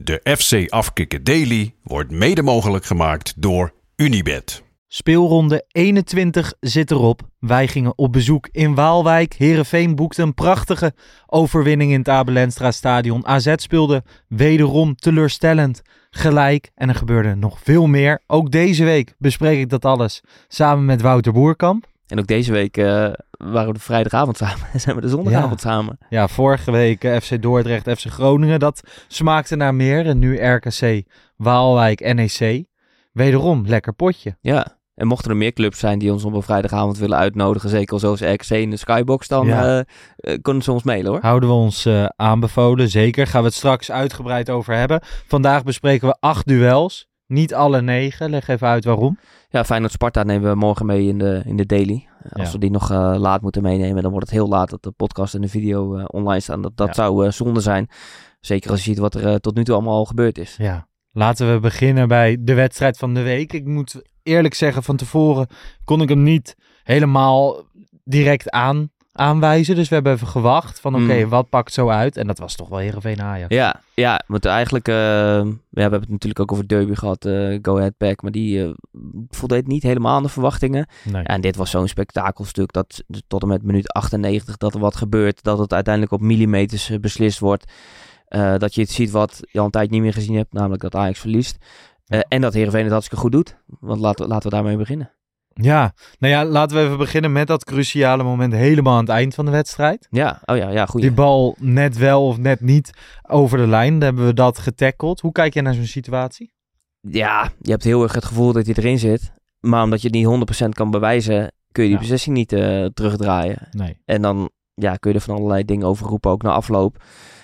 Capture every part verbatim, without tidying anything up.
De F C Afkikken Daily wordt mede mogelijk gemaakt door Unibet. Speelronde eenentwintig zit erop. Wij gingen op bezoek in Waalwijk. Heerenveen boekte een prachtige overwinning in het Abel Enstra Stadion. A Z speelde wederom teleurstellend gelijk. En er gebeurde nog veel meer. Ook deze week bespreek ik dat alles samen met Wouter Boerkamp. En ook deze week uh, waren we de vrijdagavond samen en zijn we de zondagavond ja. samen. Ja, vorige week uh, F C Dordrecht, F C Groningen. Dat smaakte naar meer. En nu R K C, Waalwijk, N E C. Wederom, lekker potje. Ja, en mochten er meer clubs zijn die ons op een vrijdagavond willen uitnodigen, zeker zoals R K C in de Skybox, dan ja. uh, uh, kunnen ze ons mailen hoor. Houden we ons uh, aanbevolen, zeker. Gaan we het straks uitgebreid over hebben. Vandaag bespreken we acht duels. Niet alle negen. Leg even uit waarom. Ja, Feyenoord-Sparta nemen we morgen mee in de, in de daily. Als ja. we die nog uh, laat moeten meenemen, dan wordt het heel laat dat de podcast en de video uh, online staan. Dat, dat ja. zou uh, zonde zijn. Zeker als je ziet wat er uh, tot nu toe allemaal al gebeurd is. Ja, laten we beginnen bij de wedstrijd van de week. Ik moet eerlijk zeggen, van tevoren kon ik hem niet helemaal direct aan, aanwijzen. Dus we hebben even gewacht van oké, okay, mm. wat pakt zo uit? En dat was toch wel Heerenveen Ajax. Ja, ja, want eigenlijk, uh, ja, we hebben het natuurlijk ook over derby gehad, uh, Go Ahead Pack, maar die uh, voldeed niet helemaal aan de verwachtingen. Nee. Ja, en dit was zo'n spektakelstuk dat tot en met minuut achtennegentig dat er wat gebeurt, dat het uiteindelijk op millimeters uh, beslist wordt. Uh, dat je het ziet wat je al een tijd niet meer gezien hebt, namelijk dat Ajax verliest. Uh, en dat Heerenveen het hartstikke goed doet. Want laten, laten we daarmee beginnen. Ja, nou ja, laten we even beginnen met dat cruciale moment helemaal aan het eind van de wedstrijd. Ja, oh ja, ja, goed. Die bal net wel of net niet over de lijn, dan hebben we dat getackeld. Hoe kijk jij naar zo'n situatie? Ja, je hebt heel erg het gevoel dat hij erin zit. Maar omdat je het niet honderd procent kan bewijzen, kun je die ja. beslissing niet uh, terugdraaien. Nee. En dan ja, kun je er van allerlei dingen over roepen, ook na afloop.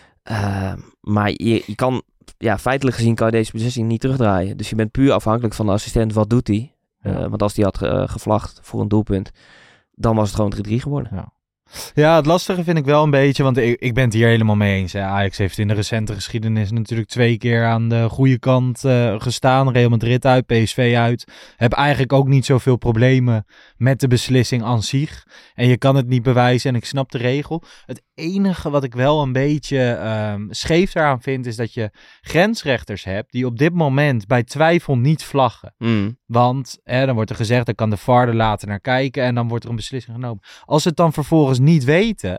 Uh, maar je, je kan, ja, feitelijk gezien kan je deze beslissing niet terugdraaien. Dus je bent puur afhankelijk van de assistent, wat doet hij? Ja. Uh, want als die had uh, gevlagd voor een doelpunt, dan was het gewoon drie drie geworden. Ja. Ja, het lastige vind ik wel een beetje, want ik, ik ben het hier helemaal mee eens. Hè. Ajax heeft in de recente geschiedenis natuurlijk twee keer aan de goede kant uh, gestaan. Real Madrid uit, P S V uit. Heb eigenlijk ook niet zoveel problemen met de beslissing aan zich. En je kan het niet bewijzen en ik snap de regel. Het enige wat ik wel een beetje um, scheef daaraan vind, is dat je grensrechters hebt die op dit moment bij twijfel niet vlaggen. Mm. Want hè, dan wordt er gezegd, dan kan de V A R er later naar kijken en dan wordt er een beslissing genomen. Als ze het dan vervolgens niet weten,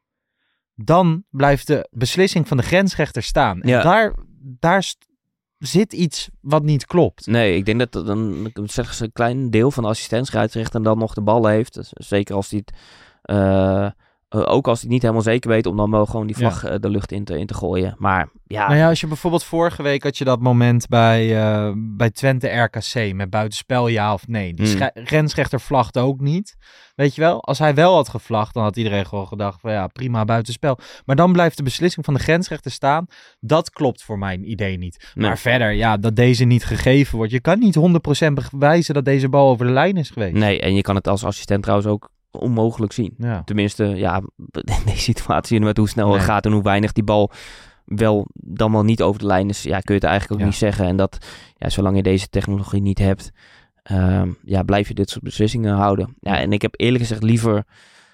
dan blijft de beslissing van de grensrechter staan. En ja. daar, daar st- zit iets wat niet klopt. Nee, ik denk dat dan slechts een klein deel van de assistent-scheidsrechter dan nog de bal heeft. Zeker als hij het, uh, ook als hij het niet helemaal zeker weet, om dan wel gewoon die vlag ja. de lucht in te, in te gooien. Maar ja. Nou ja, als je bijvoorbeeld vorige week had je dat moment bij, uh, bij Twente R K C met buitenspel ja of nee. Die mm. sche- grensrechter vlagde ook niet. Weet je wel, als hij wel had gevlagd, dan had iedereen gewoon gedacht van ja, prima, buitenspel. Maar dan blijft de beslissing van de grensrechter staan. Dat klopt voor mijn idee niet. Nee. Maar verder, ja, dat deze niet gegeven wordt. Je kan niet honderd procent bewijzen dat deze bal over de lijn is geweest. Nee, en je kan het als assistent trouwens ook onmogelijk zien. Ja. Tenminste, ja, in deze situatie met hoe snel nee. het gaat en hoe weinig die bal wel dan wel niet over de lijn is, ja, kun je het eigenlijk ook ja. niet zeggen. En dat, ja, zolang je deze technologie niet hebt, uh, ja, blijf je dit soort beslissingen houden. Ja, en ik heb eerlijk gezegd liever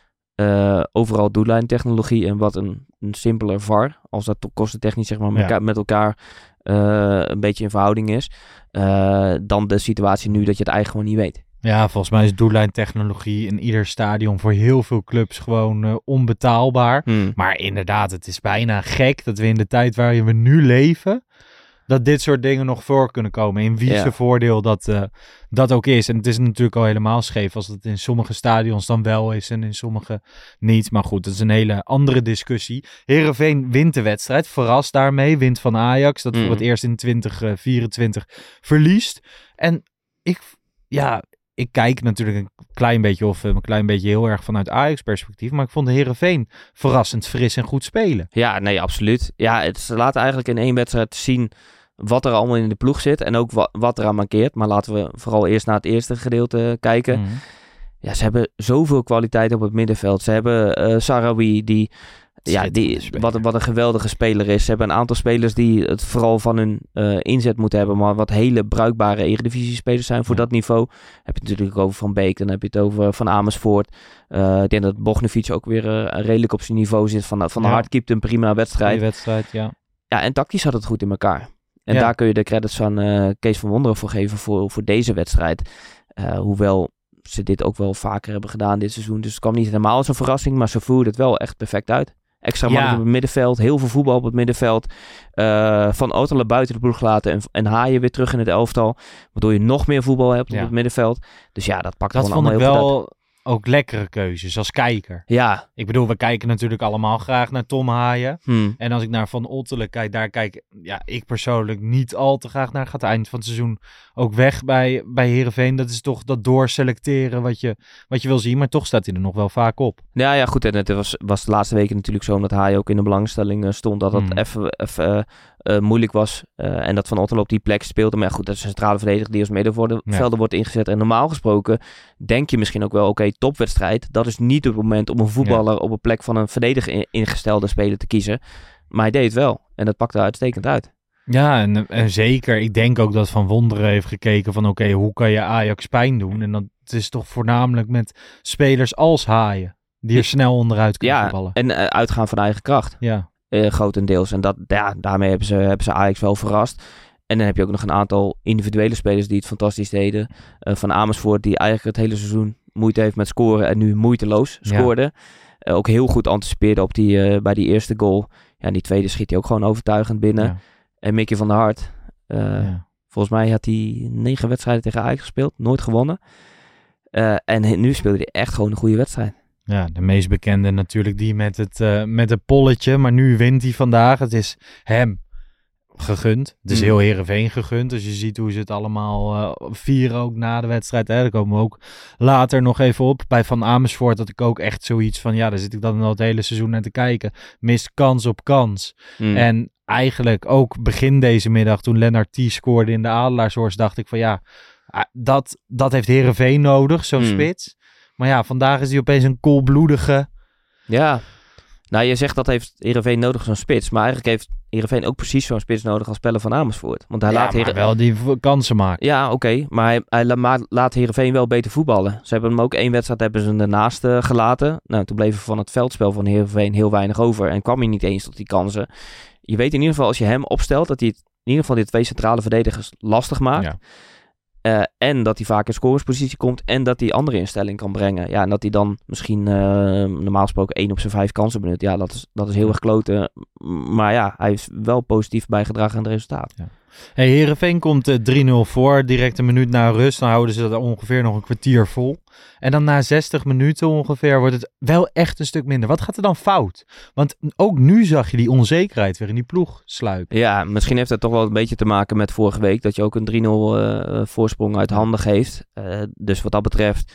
uh, overal doellijntechnologie en wat een, een simpeler V A R, als dat kostentechnisch zeg maar met, ja. elkaar, met elkaar uh, een beetje in verhouding is, uh, dan de situatie nu dat je het eigenlijk gewoon niet weet. Ja, volgens mij is doellijntechnologie in ieder stadion voor heel veel clubs gewoon uh, onbetaalbaar. Hmm. Maar inderdaad, het is bijna gek dat we in de tijd waarin we nu leven, dat dit soort dingen nog voor kunnen komen. In wie zijn ja. voordeel dat, uh, dat ook is. En het is natuurlijk al helemaal scheef als het in sommige stadions dan wel is en in sommige niet. Maar goed, dat is een hele andere discussie. Heerenveen wint de wedstrijd, verrast daarmee, wint van Ajax, dat hmm. voor het eerst in twintig vierentwintig verliest. En ik, ja... Ik kijk natuurlijk een klein beetje of een klein beetje heel erg vanuit Ajax-perspectief. Maar ik vond de Heerenveen verrassend fris en goed spelen. Ja, nee, absoluut. Ja, het, ze laten eigenlijk in één wedstrijd zien wat er allemaal in de ploeg zit. En ook wa- wat eraan mankeert. Maar laten we vooral eerst naar het eerste gedeelte kijken. Mm. Ja, ze hebben zoveel kwaliteit op het middenveld. Ze hebben uh, Sarawi die... Ja, die, wat, wat een geweldige speler is. Ze hebben een aantal spelers die het vooral van hun uh, inzet moeten hebben. Maar wat hele bruikbare Eredivisie-spelers zijn voor ja. dat niveau. Heb je het natuurlijk over Van Beek. Dan heb je het over Van Amersfoort. Uh, ik denk dat Bognovic ook weer uh, redelijk op zijn niveau zit. Van, van de ja. Hart keept een prima wedstrijd. Die wedstrijd, ja. Ja, en tactisch had het goed in elkaar. En ja. daar kun je de credits van uh, Kees van Wonderen voor geven voor, voor deze wedstrijd. Uh, hoewel ze dit ook wel vaker hebben gedaan dit seizoen. Dus het kwam niet helemaal als een verrassing, maar ze voerden het wel echt perfect uit. Extra mannen ja. op het middenveld, heel veel voetbal op het middenveld. Uh, van Otterle buiten de ploeg laten en, en Haaien weer terug in het elftal. Waardoor je nog meer voetbal hebt ja. op het middenveld. Dus ja, dat pakt dat gewoon allemaal heel heel wel... goed uit. Ook lekkere keuzes als kijker. Ja. Ik bedoel, we kijken natuurlijk allemaal graag naar Tom Haaien. Hmm. En als ik naar Van Ottelen kijk, daar kijk ja, ik persoonlijk niet al te graag naar. Gaat het eind van het seizoen ook weg bij, bij Heerenveen. Dat is toch dat doorselecteren wat je, wat je wil zien. Maar toch staat hij er nog wel vaak op. Ja, ja goed. En het was, was de laatste weken natuurlijk zo omdat Haaien ook in de belangstelling uh, stond. Dat het Hmm. even uh, uh, moeilijk was. Uh, en dat Van Ottelen op die plek speelde. Maar ja, goed, dat is een centrale verdediger die als middenvelder ja. wordt ingezet. En normaal gesproken denk je misschien ook wel, oké, okay, topwedstrijd. Dat is niet het moment om een voetballer ja. op een plek van een verdediger ingestelde speler te kiezen. Maar hij deed het wel. En dat pakte uitstekend uit. Ja, en, en zeker. Ik denk ook dat Van Wonderen heeft gekeken van oké, okay, hoe kan je Ajax pijn doen? En dat is toch voornamelijk met spelers als Haaien. Die er snel onderuit kunnen ja, vallen. En uh, uitgaan van eigen kracht. Ja. Uh, grotendeels. En dat, ja, daarmee hebben ze, hebben ze Ajax wel verrast. En dan heb je ook nog een aantal individuele spelers die het fantastisch deden. Uh, van Amersfoort die eigenlijk het hele seizoen moeite heeft met scoren en nu moeiteloos scoorde. Ja. Uh, ook heel goed anticipeerde op die, uh, bij die eerste goal. Ja, en die tweede schiet hij ook gewoon overtuigend binnen. Ja. En Mickey van der Hart. Uh, ja. Volgens mij had hij negen wedstrijden tegen Ajax gespeeld. Nooit gewonnen. Uh, en nu speelde hij echt gewoon een goede wedstrijd. Ja, de meest bekende natuurlijk die met het, uh, met het polletje. Maar nu wint hij vandaag. Het is hem gegund. Het is heel Heerenveen gegund. Dus je ziet hoe ze het allemaal uh, vieren ook na de wedstrijd. Hè. Daar komen we ook later nog even op. Bij Van Amersfoort had ik ook echt zoiets van... Ja, daar zit ik dan al het hele seizoen naar te kijken. Mist kans op kans. Mm. En eigenlijk ook begin deze middag toen Lennart T scoorde in de Adelaarshorst... dacht ik van ja, dat, dat heeft Heerenveen nodig, zo'n mm. spits. Maar ja, vandaag is hij opeens een koelbloedige... Ja, nou je zegt dat heeft Heerenveen nodig zo'n spits. Maar eigenlijk heeft Heerenveen ook precies zo'n spits nodig als Pelle van Amersfoort. Want hij ja, laat Heeren... wel die kansen maken. Ja, oké. Okay, maar hij, hij la- laat Heerenveen wel beter voetballen. Ze hebben hem ook één wedstrijd hebben ze ernaast uh, gelaten. Nou, toen bleef er van het veldspel van Heerenveen heel weinig over. En kwam hij niet eens tot die kansen. Je weet in ieder geval als je hem opstelt dat hij het, in ieder geval die twee centrale verdedigers lastig maakt. Ja. Uh, en dat hij vaak in scorespositie komt en dat hij andere instelling kan brengen. Ja, en dat hij dan misschien uh, normaal gesproken één op zijn vijf kansen benut. Ja, dat is, dat is heel erg kloten. Maar ja, hij is wel positief bijgedragen aan het resultaat. Ja. Hey, Heerenveen komt uh, drie nul voor, direct een minuut na rust. Dan houden ze dat ongeveer nog een kwartier vol. En dan na zestig minuten ongeveer wordt het wel echt een stuk minder. Wat gaat er dan fout? Want ook nu zag je die onzekerheid weer in die ploeg sluipen. Ja, misschien heeft dat toch wel een beetje te maken met vorige week. Dat je ook een drie nul uh, voorsprong uit handen geeft. Uh, dus wat dat betreft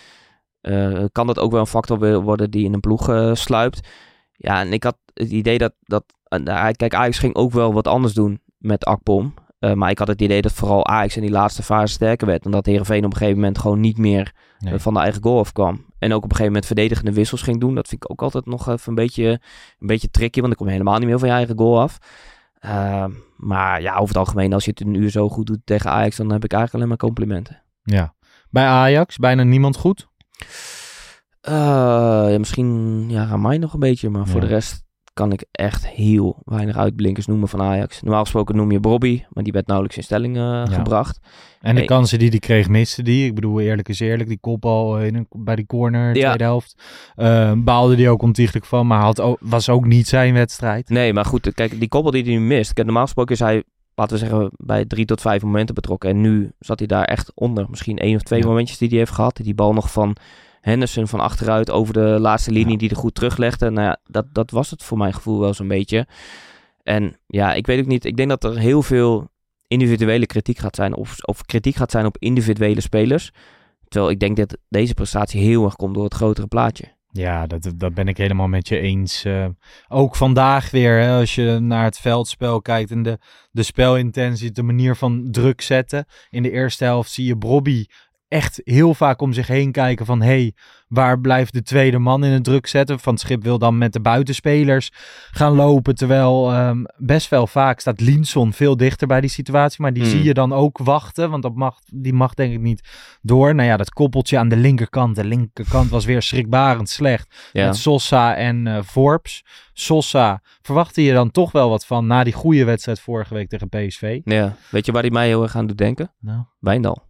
uh, kan dat ook wel een factor worden die in een ploeg uh, sluipt. Ja, en ik had het idee dat... dat uh, kijk, Ajax ging ook wel wat anders doen met Akpom. Uh, maar ik had het idee dat vooral Ajax in die laatste fase sterker werd. En dat Heerenveen op een gegeven moment gewoon niet meer nee. uh, van de eigen goal afkwam. En ook op een gegeven moment verdedigende wissels ging doen. Dat vind ik ook altijd nog even een beetje, een beetje tricky. Want ik kom helemaal niet meer van je eigen goal af. Uh, maar ja, over het algemeen, als je het een uur zo goed doet tegen Ajax, dan heb ik eigenlijk alleen maar complimenten. Ja. Bij Ajax bijna niemand goed? Uh, ja, misschien ja, Ramai nog een beetje. Maar ja. voor de rest kan ik echt heel weinig uitblinkers noemen van Ajax. Normaal gesproken noem je Bobby, maar die werd nauwelijks in stelling uh, ja. gebracht. En de hey. kansen die hij kreeg, miste die. Ik bedoel, eerlijk is eerlijk, die kopbal in een, bij die corner, ja. tweede helft. Uh, baalde die ook ontiegelijk van, maar had ook, was ook niet zijn wedstrijd. Nee, maar goed, kijk, die kopbal die hij nu mist. Kijk, normaal gesproken is hij, laten we zeggen, bij drie tot vijf momenten betrokken. En nu zat hij daar echt onder. Misschien één of twee ja. momentjes die hij heeft gehad. Die bal nog van Henderson van achteruit over de laatste linie ja. die er goed teruglegde. Nou ja, dat, dat was het voor mijn gevoel wel zo'n beetje. En ja, ik weet ook niet. Ik denk dat er heel veel individuele kritiek gaat zijn. Of, of kritiek gaat zijn op individuele spelers. Terwijl ik denk dat deze prestatie heel erg komt door het grotere plaatje. Ja, dat, dat ben ik helemaal met je eens. Uh, ook vandaag weer, hè, als je naar het veldspel kijkt en de, de spelintensie, de manier van druk zetten. In de eerste helft zie je Bobby echt heel vaak om zich heen kijken van... hé, hey, waar blijft de tweede man in het druk zetten? Van het Schip wil dan met de buitenspelers gaan lopen. Terwijl um, best wel vaak staat Linson veel dichter bij die situatie. Maar die mm. zie je dan ook wachten. Want dat mag, die mag denk ik niet door. Nou ja, dat koppeltje aan de linkerkant. De linkerkant was weer schrikbarend slecht. Ja. Met Sosa en uh, Forbes. Sosa verwachtte je dan toch wel wat van... na die goede wedstrijd vorige week tegen P S V. Ja, weet je waar die mij heel erg aan doet denken? Nou. Wijndal.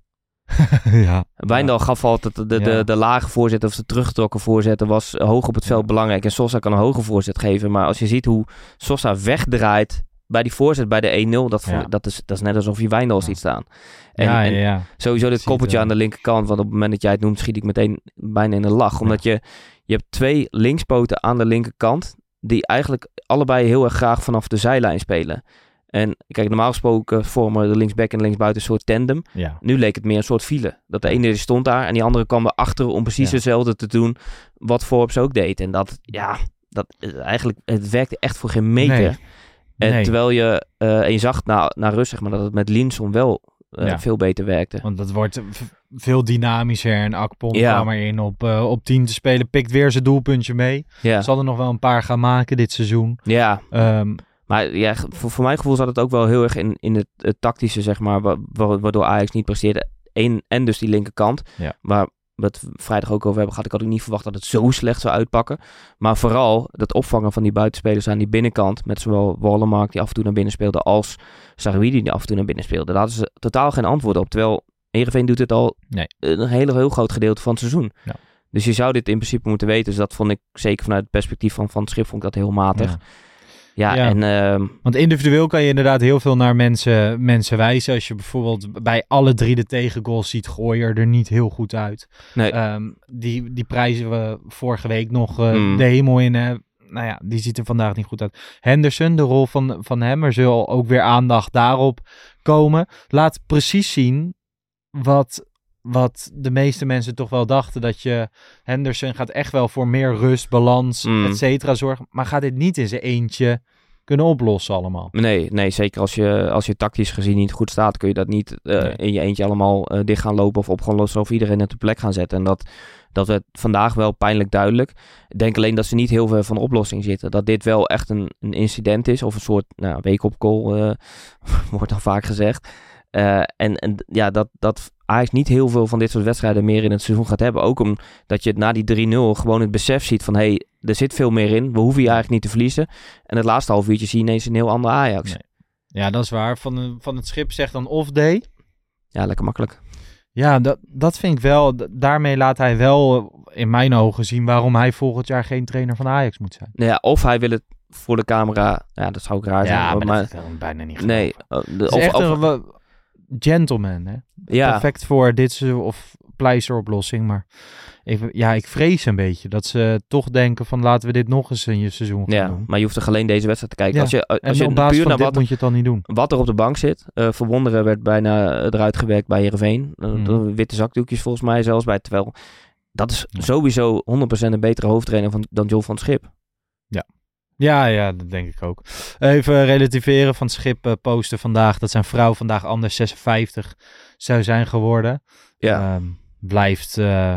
ja. Wijndal ja. gaf altijd de, de, ja. de, de lage voorzet of de teruggetrokken voorzetten was hoog op het veld ja. belangrijk. En Sosa kan een hoge voorzet geven. Maar als je ziet hoe Sosa wegdraait bij die voorzet bij de één nul, dat, ja. dat, is, dat is net alsof je Wijndal ja. ziet staan. En, ja, ja, ja. en sowieso dit koppeltje aan de linkerkant, want op het moment dat jij het noemt, schiet ik meteen bijna in de lach. Omdat ja. je, je hebt twee linkspoten aan de linkerkant, die eigenlijk allebei heel erg graag vanaf de zijlijn spelen. En kijk, normaal gesproken vormen de linksback en de linksbuiten een soort tandem. Ja. Nu leek het meer een soort file. Dat de ene stond daar en die andere kwam erachter om precies ja. hetzelfde te doen wat Forbes ook deed. En dat, ja, dat eigenlijk, het werkte echt voor geen meter. Nee. En nee. terwijl je, uh, en je zag na, na rust, zeg maar, dat het met Linson wel uh, ja. veel beter werkte. Want dat wordt v- veel dynamischer en Akpom ja. kwam erin op, uh, op tien te spelen. Pikt weer zijn doelpuntje mee. Ja. Zal er nog wel een paar gaan maken dit seizoen. Ja. Um, Maar ja, voor, voor mijn gevoel zat het ook wel heel erg in, in het, het tactische, zeg maar, wa- wa- waardoor Ajax niet presteerde. Eén, en dus die linkerkant, ja. waar we het vrijdag ook over hebben gehad. Ik had ook niet verwacht dat het zo slecht zou uitpakken. Maar vooral dat opvangen van die buitenspelers aan die binnenkant, met zowel Wallenmark die af en toe naar binnen speelde, als Saruidi die af en toe naar binnen speelde. Daar hadden ze totaal geen antwoord op. Terwijl Heerenveen doet het al nee. een heel, heel groot gedeelte van het seizoen. Ja. Dus je zou dit in principe moeten weten. Dus dat vond ik, zeker vanuit het perspectief van Van het Schip, vond ik dat heel matig. Ja. Ja, ja. En, uh, want individueel kan je inderdaad heel veel naar mensen, mensen wijzen. Als je bijvoorbeeld bij alle drie de tegengoals ziet, Gooier er niet heel goed uit. Nee. Um, die, die prijzen we vorige week nog uh, mm. de hemel in. Uh, nou ja, die ziet er vandaag niet goed uit. Henderson, de rol van, van hem, er zal ook weer aandacht daarop komen. Laat precies zien wat... Wat de meeste mensen toch wel dachten, dat je Henderson gaat echt wel voor meer rust, balans, mm. et cetera zorgen. Maar gaat dit niet in zijn eentje kunnen oplossen allemaal? Nee, nee, zeker als je, als je tactisch gezien niet goed staat, kun je dat niet uh, nee. in je eentje allemaal uh, dicht gaan lopen of op gaan lossen of iedereen op de plek gaan zetten. En dat, dat werd vandaag wel pijnlijk duidelijk. Ik denk alleen dat ze niet heel ver van de oplossing zitten. Dat dit wel echt een, een incident is of een soort nou, wake-up call, uh, wordt dan vaak gezegd. Uh, en, en ja, dat, dat Ajax niet heel veel van dit soort wedstrijden meer in het seizoen gaat hebben. Ook omdat je na die drie nul gewoon het besef ziet van... hé, hey, er zit veel meer in. We hoeven hier eigenlijk niet te verliezen. En het laatste half uurtje zie je ineens een heel ander Ajax. Nee. Ja, dat is waar. Van, van het Schip zegt dan off day. Ja, lekker makkelijk. Ja, dat, dat vind ik wel. Daarmee laat hij wel in mijn ogen zien waarom hij volgend jaar geen trainer van Ajax moet zijn. Nou ja, of hij wil het voor de camera... Ja, dat zou ik raar zijn. Ja, maar, maar dat is bijna niet geloven. Nee. Uh, de, het is of, echt of, een... Gentleman, hè? Ja. Perfect voor dit soort of pleisteroplossing, maar even, ja, ik vrees een beetje dat ze toch denken van laten we dit nog eens in je seizoen gaan ja, doen. Maar je hoeft toch alleen deze wedstrijd te kijken. Ja. Als je, als en je op basis puur van naar dit wat, moet je het dan niet doen. Wat er op de bank zit, uh, Verwonderen werd bijna eruit gewerkt bij Heerenveen. Uh, mm. Witte zakdoekjes volgens mij zelfs bij, terwijl dat is ja. sowieso honderd procent een betere hoofdtrainer van, dan John van het Schip. Ja. Ja, ja, dat denk ik ook. Even relativeren van het Schip uh, posten vandaag dat zijn vrouw vandaag anders zesenvijftig zou zijn geworden. Ja. Um, blijft, uh,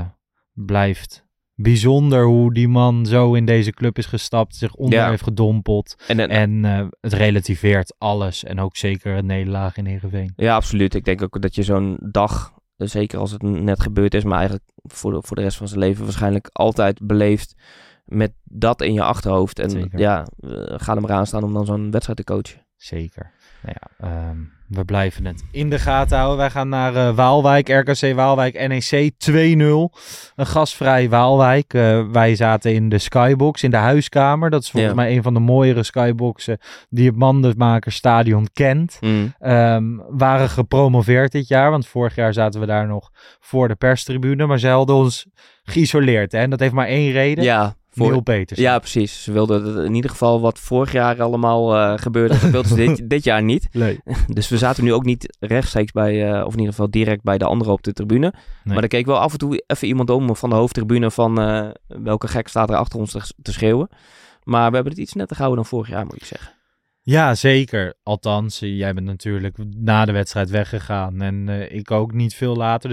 blijft bijzonder hoe die man zo in deze club is gestapt, zich onder ja. heeft gedompeld. En, en, en uh, het relativeert alles en ook zeker een nederlaag in Heerenveen. Ja, absoluut. Ik denk ook dat je zo'n dag, zeker als het net gebeurd is, maar eigenlijk voor de, voor de rest van zijn leven waarschijnlijk altijd beleeft met dat in je achterhoofd. En Zeker. ja, uh, ga er maar aan staan om dan zo'n wedstrijd te coachen. Zeker. Nou ja, um, we blijven het in de gaten houden. Wij gaan naar uh, Waalwijk, R K C Waalwijk, N E C twee nul. Een gastvrij Waalwijk. Uh, wij zaten in de Skybox, in de huiskamer. Dat is volgens ja. mij een van de mooiere Skyboxen die het Mandenmakersstadion kent. Mm. Um, waren gepromoveerd dit jaar, want vorig jaar zaten we daar nog voor de perstribune. Maar ze hadden ons geïsoleerd. Hè? En dat heeft maar één reden. Ja. Voor... Neil Peters. Ja, precies. Ze wilden in ieder geval wat vorig jaar allemaal uh, gebeurde. Dat wilden ze dit, dit jaar niet. Nee. Dus we zaten nu ook niet rechtstreeks bij, uh, of in ieder geval direct bij de anderen op de tribune. Nee. Maar er keek wel af en toe even iemand om van de hoofdtribune van uh, welke gek staat er achter ons te, te schreeuwen. Maar we hebben het iets netter gehouden dan vorig jaar, moet ik zeggen. Ja, zeker. Althans, jij bent natuurlijk na de wedstrijd weggegaan. En uh, ik ook niet veel later. Dus ik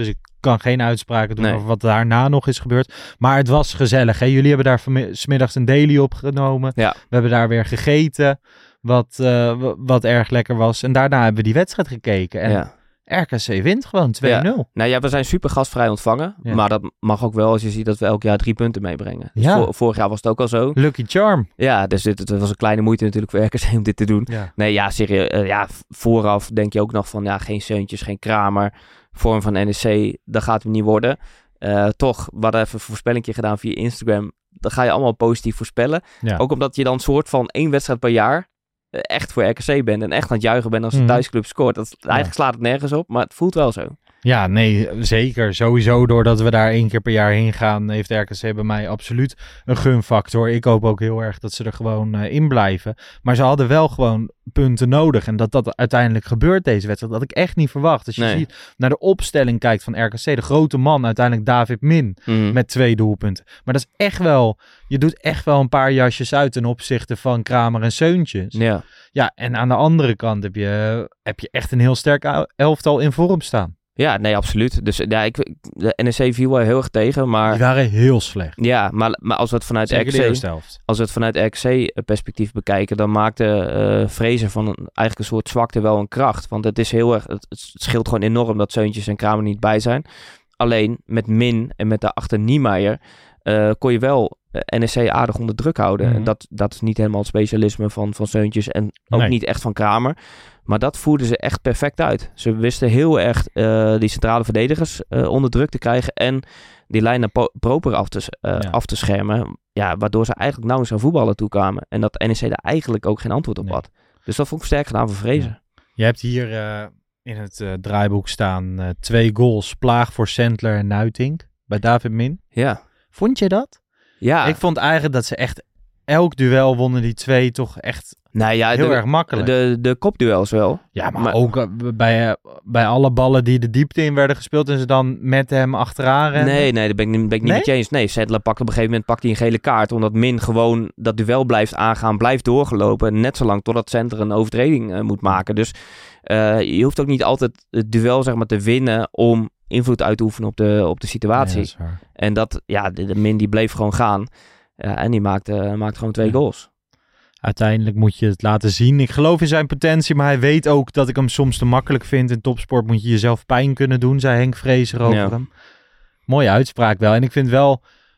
kan geen uitspraken doen nee. over wat daarna nog is gebeurd. Maar het was gezellig. Hè? Jullie hebben daar vanmi- 's middags een daily opgenomen. Ja. We hebben daar weer gegeten, wat, uh, w- wat erg lekker was. En daarna hebben we die wedstrijd gekeken. En ja. R K C wint gewoon twee nul. Ja. Nou ja, we zijn super gastvrij ontvangen. Ja. Maar dat mag ook wel als je ziet dat we elk jaar drie punten meebrengen. Dus ja. vor, vorig jaar was het ook al zo. Lucky charm. Ja, dus dit, het was een kleine moeite natuurlijk voor R K C om dit te doen. Ja. Nee, ja, serieus. Uh, ja, vooraf denk je ook nog van, ja, geen Seuntjes, geen Kramer. Vorm van N E C, dat gaat hem niet worden. Uh, toch, we hadden even een voorspellingje gedaan via Instagram. Dan ga je allemaal positief voorspellen. Ja. Ook omdat je dan soort van één wedstrijd per jaar echt voor R K C bent en echt aan het juichen bent als de mm. thuisclub scoort. Dat, eigenlijk ja. slaat het nergens op, maar het voelt wel zo. Ja, nee, zeker. Sowieso doordat we daar één keer per jaar heen gaan, heeft R K C bij mij absoluut een gunfactor. Ik hoop ook heel erg dat ze er gewoon uh, in blijven. Maar ze hadden wel gewoon punten nodig. En dat dat uiteindelijk gebeurt deze wedstrijd, dat had ik echt niet verwacht. Als je nee. ziet, naar de opstelling kijkt van R K C, de grote man, uiteindelijk David Min, mm. met twee doelpunten. Maar dat is echt wel, je doet echt wel een paar jasjes uit ten opzichte van Kramer en Seuntjes. Ja. Ja, en aan de andere kant heb je, heb je echt een heel sterk elftal in vorm staan. Ja, nee, absoluut. Dus ja, ik, de N E C viel wel heel erg tegen, maar... Die waren heel slecht. Ja, maar, maar als we het vanuit R K C... Als we het vanuit R K C-perspectief bekijken, dan maakte uh, Fraser van een, eigenlijk een soort zwakte wel een kracht. Want het is heel erg... Het, het scheelt gewoon enorm dat Seuntjes en Kramer niet bij zijn. Alleen met Min en met daarachter Niemeyer uh, kon je wel N E C aardig onder druk houden. Mm-hmm. En dat, dat is niet helemaal het specialisme van, van Seuntjes en ook nee. niet echt van Kramer. Maar dat voerden ze echt perfect uit. Ze wisten heel erg uh, die centrale verdedigers uh, onder druk te krijgen en die lijn naar po- proper af te, uh, ja. af te schermen. Ja, waardoor ze eigenlijk nauwelijks aan voetballen toekwamen. En dat N E C daar eigenlijk ook geen antwoord op nee. had. Dus dat vond ik sterk gedaan van Fraser. Ja. Je hebt hier uh, in het uh, draaiboek staan uh, twee goals. Plaag voor Sandler en Nuitink bij David Min. Ja. Vond je dat? Ja. Ik vond eigenlijk dat ze echt elk duel wonnen die twee toch echt nou ja, heel de, erg makkelijk. De, de kopduels wel. Ja, maar, maar ook uh, bij, uh, bij alle ballen die de diepte in werden gespeeld en ze dan met hem achteraan rennen. Nee, nee, daar ben ik, ben ik niet nee? met je eens. Nee, Sadler pakt op een gegeven moment pakt hij een gele kaart, omdat Min gewoon dat duel blijft aangaan, blijft doorgelopen. Net zolang totdat Center een overtreding uh, moet maken. Dus uh, je hoeft ook niet altijd het duel zeg maar te winnen om invloed uit te oefenen op de, op de situatie. Ja, dat en dat, ja, de, de Min die bleef gewoon gaan. Ja, en die maakte, uh, maakte gewoon twee ja. goals. Uiteindelijk moet je het laten zien. Ik geloof in zijn potentie, maar hij weet ook dat ik hem soms te makkelijk vind. In topsport moet je jezelf pijn kunnen doen, zei Henk Fraser over ja. hem. Mooie uitspraak wel. En ik vind wel,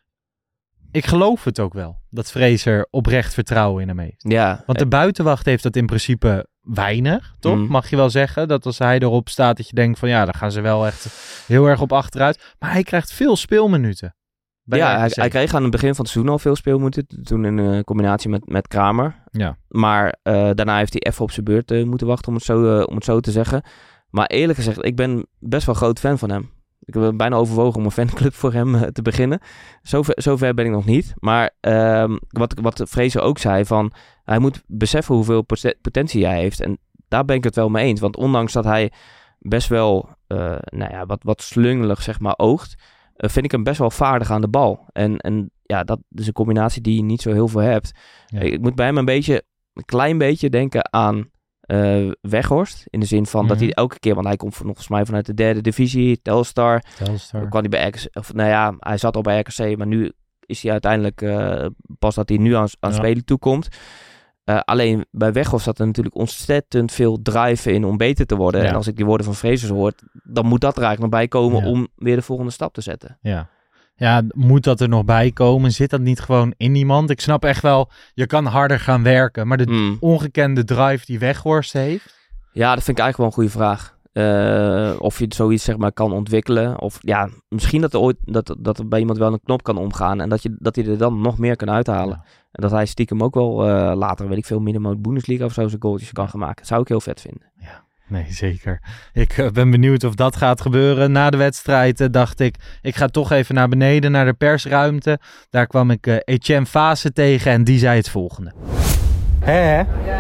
ik geloof het ook wel, dat Fraser oprecht vertrouwen in hem heeft. Ja. Want de buitenwacht heeft dat in principe weinig, toch? Mm. Mag je wel zeggen, dat als hij erop staat, dat je denkt van ja, dan gaan ze wel echt heel erg op achteruit. Maar hij krijgt veel speelminuten. Ja, hij, hij kreeg aan het begin van het seizoen al veel speelminuten. Toen in uh, combinatie met, met Kramer. Ja. Maar uh, daarna heeft hij even op zijn beurt uh, moeten wachten, om het, zo, uh, om het zo te zeggen. Maar eerlijk gezegd, ik ben best wel groot fan van hem. Ik heb bijna overwogen om een fanclub voor hem uh, te beginnen. Zover, zover ben ik nog niet. Maar uh, wat, wat Fraser ook zei, van hij moet beseffen hoeveel potentie hij heeft. En daar ben ik het wel mee eens. Want ondanks dat hij best wel uh, nou ja, wat, wat slungelig zeg maar oogt, Uh, vind ik hem best wel vaardig aan de bal. En, en ja, dat is een combinatie die je niet zo heel veel hebt. Ja. Ik moet bij hem een beetje, een klein beetje denken aan uh, Weghorst. In de zin van mm-hmm. dat hij elke keer, want hij komt volgens mij vanuit de derde divisie, Telstar. Telstar. Dan kwam hij bij R K C, of nou ja, hij zat al bij R K C, maar nu is hij uiteindelijk, uh, pas dat hij nu aan, aan ja. spelen toekomt. Uh, alleen bij Weghorst zat er natuurlijk ontzettend veel drive in om beter te worden. Ja. En als ik die woorden van Fraser hoor, dan moet dat er eigenlijk nog bij komen ja. om weer de volgende stap te zetten. Ja. ja, moet dat er nog bij komen? Zit dat niet gewoon in iemand? Ik snap echt wel, je kan harder gaan werken. Maar de mm. ongekende drive die Weghorst heeft? Ja, dat vind ik eigenlijk wel een goede vraag. Uh, of je zoiets zeg maar kan ontwikkelen. Of ja, misschien dat er ooit dat, dat er bij iemand wel een knop kan omgaan. En dat, je, dat hij er dan nog meer kan uithalen. Ja. En dat hij stiekem ook wel uh, later, weet ik veel, minimum Bundesliga of zo zijn goaltjes kan gaan maken. Dat zou ik heel vet vinden. Ja, nee, zeker. Ik uh, ben benieuwd of dat gaat gebeuren. Na de wedstrijd uh, dacht ik, ik ga toch even naar beneden, naar de persruimte. Daar kwam ik uh, Etienne Fase tegen en die zei het volgende. Hé, hè?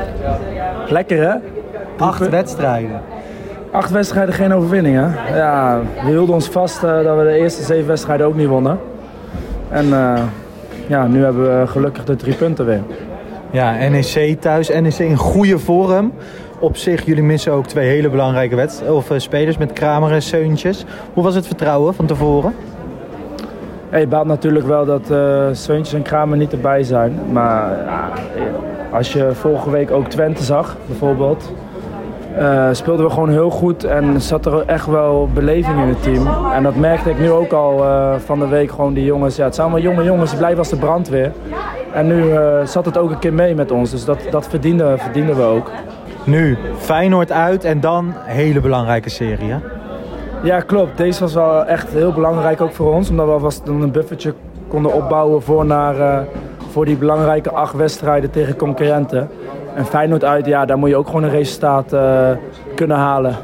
Lekker, hè? Acht wedstrijden. Acht wedstrijden, geen overwinning, hè? Ja, we hielden ons vast uh, dat we de eerste zeven wedstrijden ook niet wonnen. En uh, ja, nu hebben we gelukkig de drie punten weer. Ja, N E C thuis. N E C in goede vorm. op zich, jullie missen ook twee hele belangrijke wedst- of, uh, spelers met Kramer en Seuntjes. Hoe was het vertrouwen van tevoren? Hey, je baalt natuurlijk wel dat uh, Seuntjes en Kramer niet erbij zijn. Maar ja, als je vorige week ook Twente zag, bijvoorbeeld, uh, speelden we gewoon heel goed en zat er echt wel beleving in het team. En dat merkte ik nu ook al uh, van de week, gewoon die jongens. Ja, het zijn allemaal jonge jongens, die blijven als de brandweer. En nu uh, zat het ook een keer mee met ons, dus dat, dat verdienden, verdienden we ook. Nu, Feyenoord uit en dan een hele belangrijke serie, hè? Ja, klopt. Deze was wel echt heel belangrijk ook voor ons. Omdat we alvast een buffertje konden opbouwen voor, naar, uh, voor die belangrijke acht wedstrijden tegen concurrenten. En Feyenoord uit, ja, daar moet je ook gewoon een resultaat uh, kunnen halen.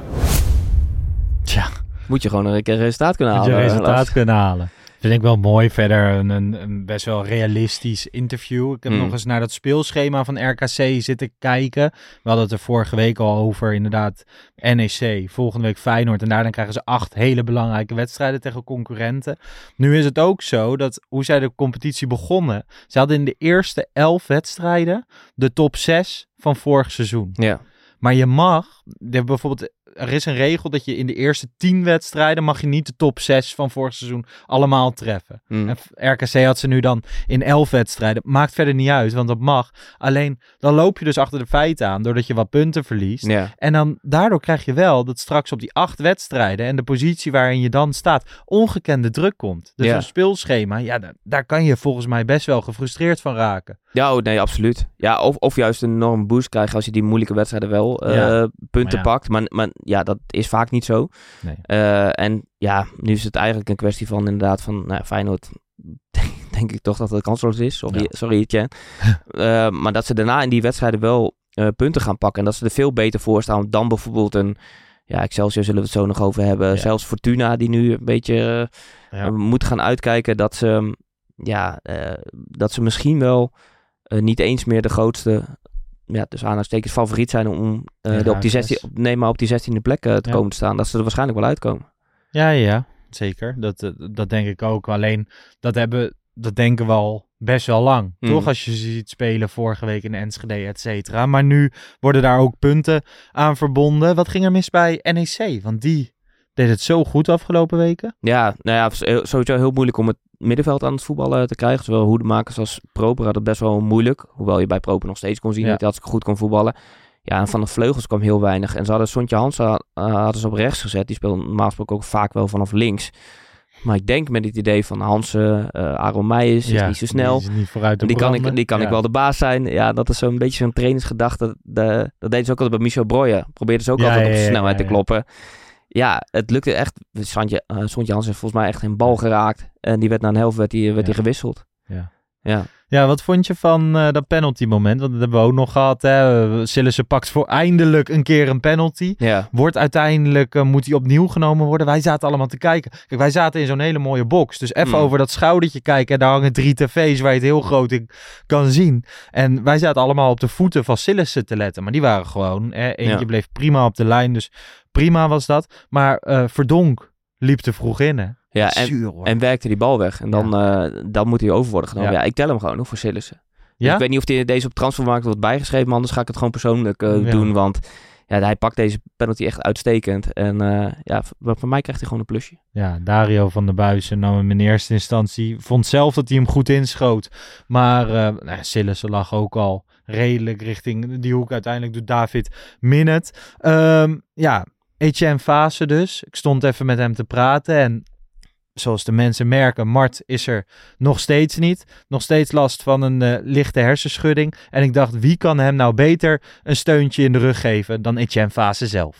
Tja, moet je gewoon een keer een resultaat kunnen halen. Moet je een resultaat kunnen halen. Vind ik wel mooi. Verder een, een, een best wel realistisch interview. Ik heb mm. nog eens naar dat speelschema van R K C zitten kijken. We hadden het er vorige week al over, inderdaad, N E C. Volgende week Feyenoord. En daarna krijgen ze acht hele belangrijke wedstrijden tegen concurrenten. Nu is het ook zo dat, hoe zij de competitie begonnen, ze hadden in de eerste elf wedstrijden de top zes van vorig seizoen. Ja. Maar je mag, bijvoorbeeld, er is een regel dat je in de eerste tien wedstrijden mag je niet de top zes van vorig seizoen allemaal treffen. Mm. En R K C had ze nu dan in elf wedstrijden. Maakt verder niet uit, want dat mag. Alleen, dan loop je dus achter de feiten aan, doordat je wat punten verliest. Yeah. En dan, daardoor krijg je wel dat straks op die acht wedstrijden en de positie waarin je dan staat, ongekende druk komt. Dus yeah. een speelschema, ja, daar, daar kan je volgens mij best wel gefrustreerd van raken. Ja, oh, nee, absoluut. Ja, of, of juist een enorme boost krijgen als je die moeilijke wedstrijden wel uh, ja. punten maar ja. pakt. Maar, maar ja, dat is vaak niet zo. Nee. Uh, en ja, nu is het eigenlijk een kwestie van inderdaad van, nou, Feyenoord, denk ik toch dat het kansloos is. Sorry, ja. sorry Etienne. uh, maar dat ze daarna in die wedstrijden wel uh, punten gaan pakken. En dat ze er veel beter voor staan dan bijvoorbeeld een, ja, Excelsior zullen we het zo nog over hebben. Ja. Zelfs Fortuna die nu een beetje uh, ja. uh, moet gaan uitkijken dat ze, ja, uh, dat ze misschien wel uh, niet eens meer de grootste, ja, dus aanhalingstekens favoriet zijn om uh, ja, de op die zestien, op, nee, maar op die zestiende plek uh, te ja. komen te staan. Dat ze er waarschijnlijk wel uitkomen. Ja, ja, zeker. Dat, dat denk ik ook. Alleen, dat, hebben, dat denken we al best wel lang. Mm. Toch? Als je ziet spelen vorige week in Enschede, et cetera. Maar nu worden daar ook punten aan verbonden. Wat ging er mis bij N E C? Want die deed het zo goed afgelopen weken. Ja, nou ja, sowieso heel moeilijk om het middenveld aan het voetballen te krijgen. Zowel hoedemakers als Proper hadden het best wel moeilijk. Hoewel je bij Proper nog steeds kon zien ja. dat hij hartstikke goed kon voetballen. Ja, en van de vleugels kwam heel weinig. En ze hadden Sontje Hansen uh, hadden ze op rechts gezet. Die speelde normaal gesproken ook vaak wel vanaf links. Maar ik denk met het idee van Hansen, uh, Aaron Meijers, ja, is niet zo snel. Die, is niet vooruit te die kan, ik, die kan ja. ik wel de baas zijn. Ja, dat is zo'n beetje zo'n trainersgedachte. De, dat deden ze ook altijd bij Michel Breuer. Probeerden ze ook ja, altijd ja, op de snelheid ja, ja, ja. te kloppen. Ja, het lukte echt. Sontje, uh, Sontje Hansen heeft volgens mij echt geen bal geraakt. En die werd na een helft werd die, werd ja. die gewisseld. Ja. Ja. Ja, wat vond je van uh, dat penalty moment? Want dat hebben we ook nog gehad. Hè? Sillissen pakt voor eindelijk een keer een penalty. Ja. Wordt uiteindelijk, uh, moet hij opnieuw genomen worden. Wij zaten allemaal te kijken. Kijk, wij zaten in zo'n hele mooie box. Dus even mm. over dat schoudertje kijken. En daar hangen drie tv's waar je het heel groot in kan zien. En wij zaten allemaal op de voeten van Sillissen te letten. Maar die waren gewoon, hè? Eentje ja. bleef prima op de lijn. Dus prima was dat. Maar uh, Verdonk liep te vroeg in, hè? Ja, en, Zuur, en werkte die bal weg. En dan, ja. uh, dan moet hij over worden genomen. Ja. ja, ik tel hem gewoon nog voor Sillissen. Ja? Ik weet niet of hij deze op Transfermarkt wordt bijgeschreven, maar anders ga ik het gewoon persoonlijk uh, ja. doen. Want ja, hij pakt deze penalty echt uitstekend. En uh, ja, voor, voor mij krijgt hij gewoon een plusje. Ja, Dario van der Buizen nam hem in eerste instantie. Vond zelf dat hij hem goed inschoot. Maar uh, nou, Sillissen lag ook al redelijk richting die hoek. Uiteindelijk doet David Minnet. Um, ja, Etienne Vaassen dus. Ik stond even met hem te praten en zoals de mensen merken, Mart is er nog steeds niet. Nog steeds last van een uh, lichte hersenschudding. En ik dacht, wie kan hem nou beter een steuntje in de rug geven dan Etienne Vaassen zelf?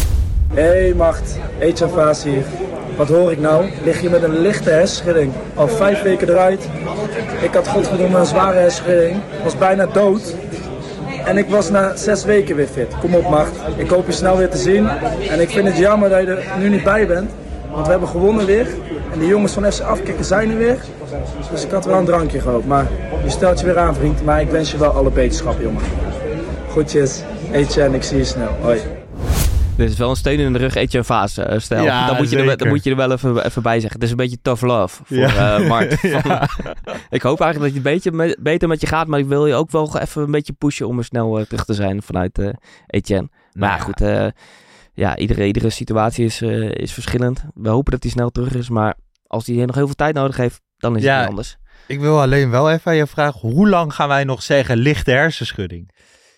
Hey Mart, Etienne Vaassen hier. Wat hoor ik nou? Lig je met een lichte hersenschudding? Al vijf weken eruit. Ik had godverdomme een zware hersenschudding. Was bijna dood. En ik was na zes weken weer fit. Kom op Mart, ik hoop je snel weer te zien. En ik vind het jammer dat je er nu niet bij bent. Want we hebben gewonnen weer. En de jongens van F C Afkikken zijn er weer. Dus ik had wel een drankje gehoopt. Maar je stelt je weer aan, vriend. Maar ik wens je wel alle beterschap, jongen. Groetjes. Etienne, ik zie je snel. Hoi. Dit is wel een steun in de rug, Etienne Vaas uh, stijl. Ja, dan, moet je er, dan moet je er wel even, even bij zeggen. Het is een beetje tough love voor ja. uh, Mart. Ja. Ik hoop eigenlijk dat je een beetje me, beter met je gaat, maar ik wil je ook wel even een beetje pushen om er snel uh, terug te zijn vanuit uh, Etienne. Maar nou, ja, goed, uh, ja, iedere, iedere situatie is, uh, is verschillend. We hopen dat hij snel terug is, maar als hij nog heel veel tijd nodig heeft, dan is ja, het anders. Ik wil alleen wel even aan je vragen, hoe lang gaan wij nog zeggen lichte hersenschudding?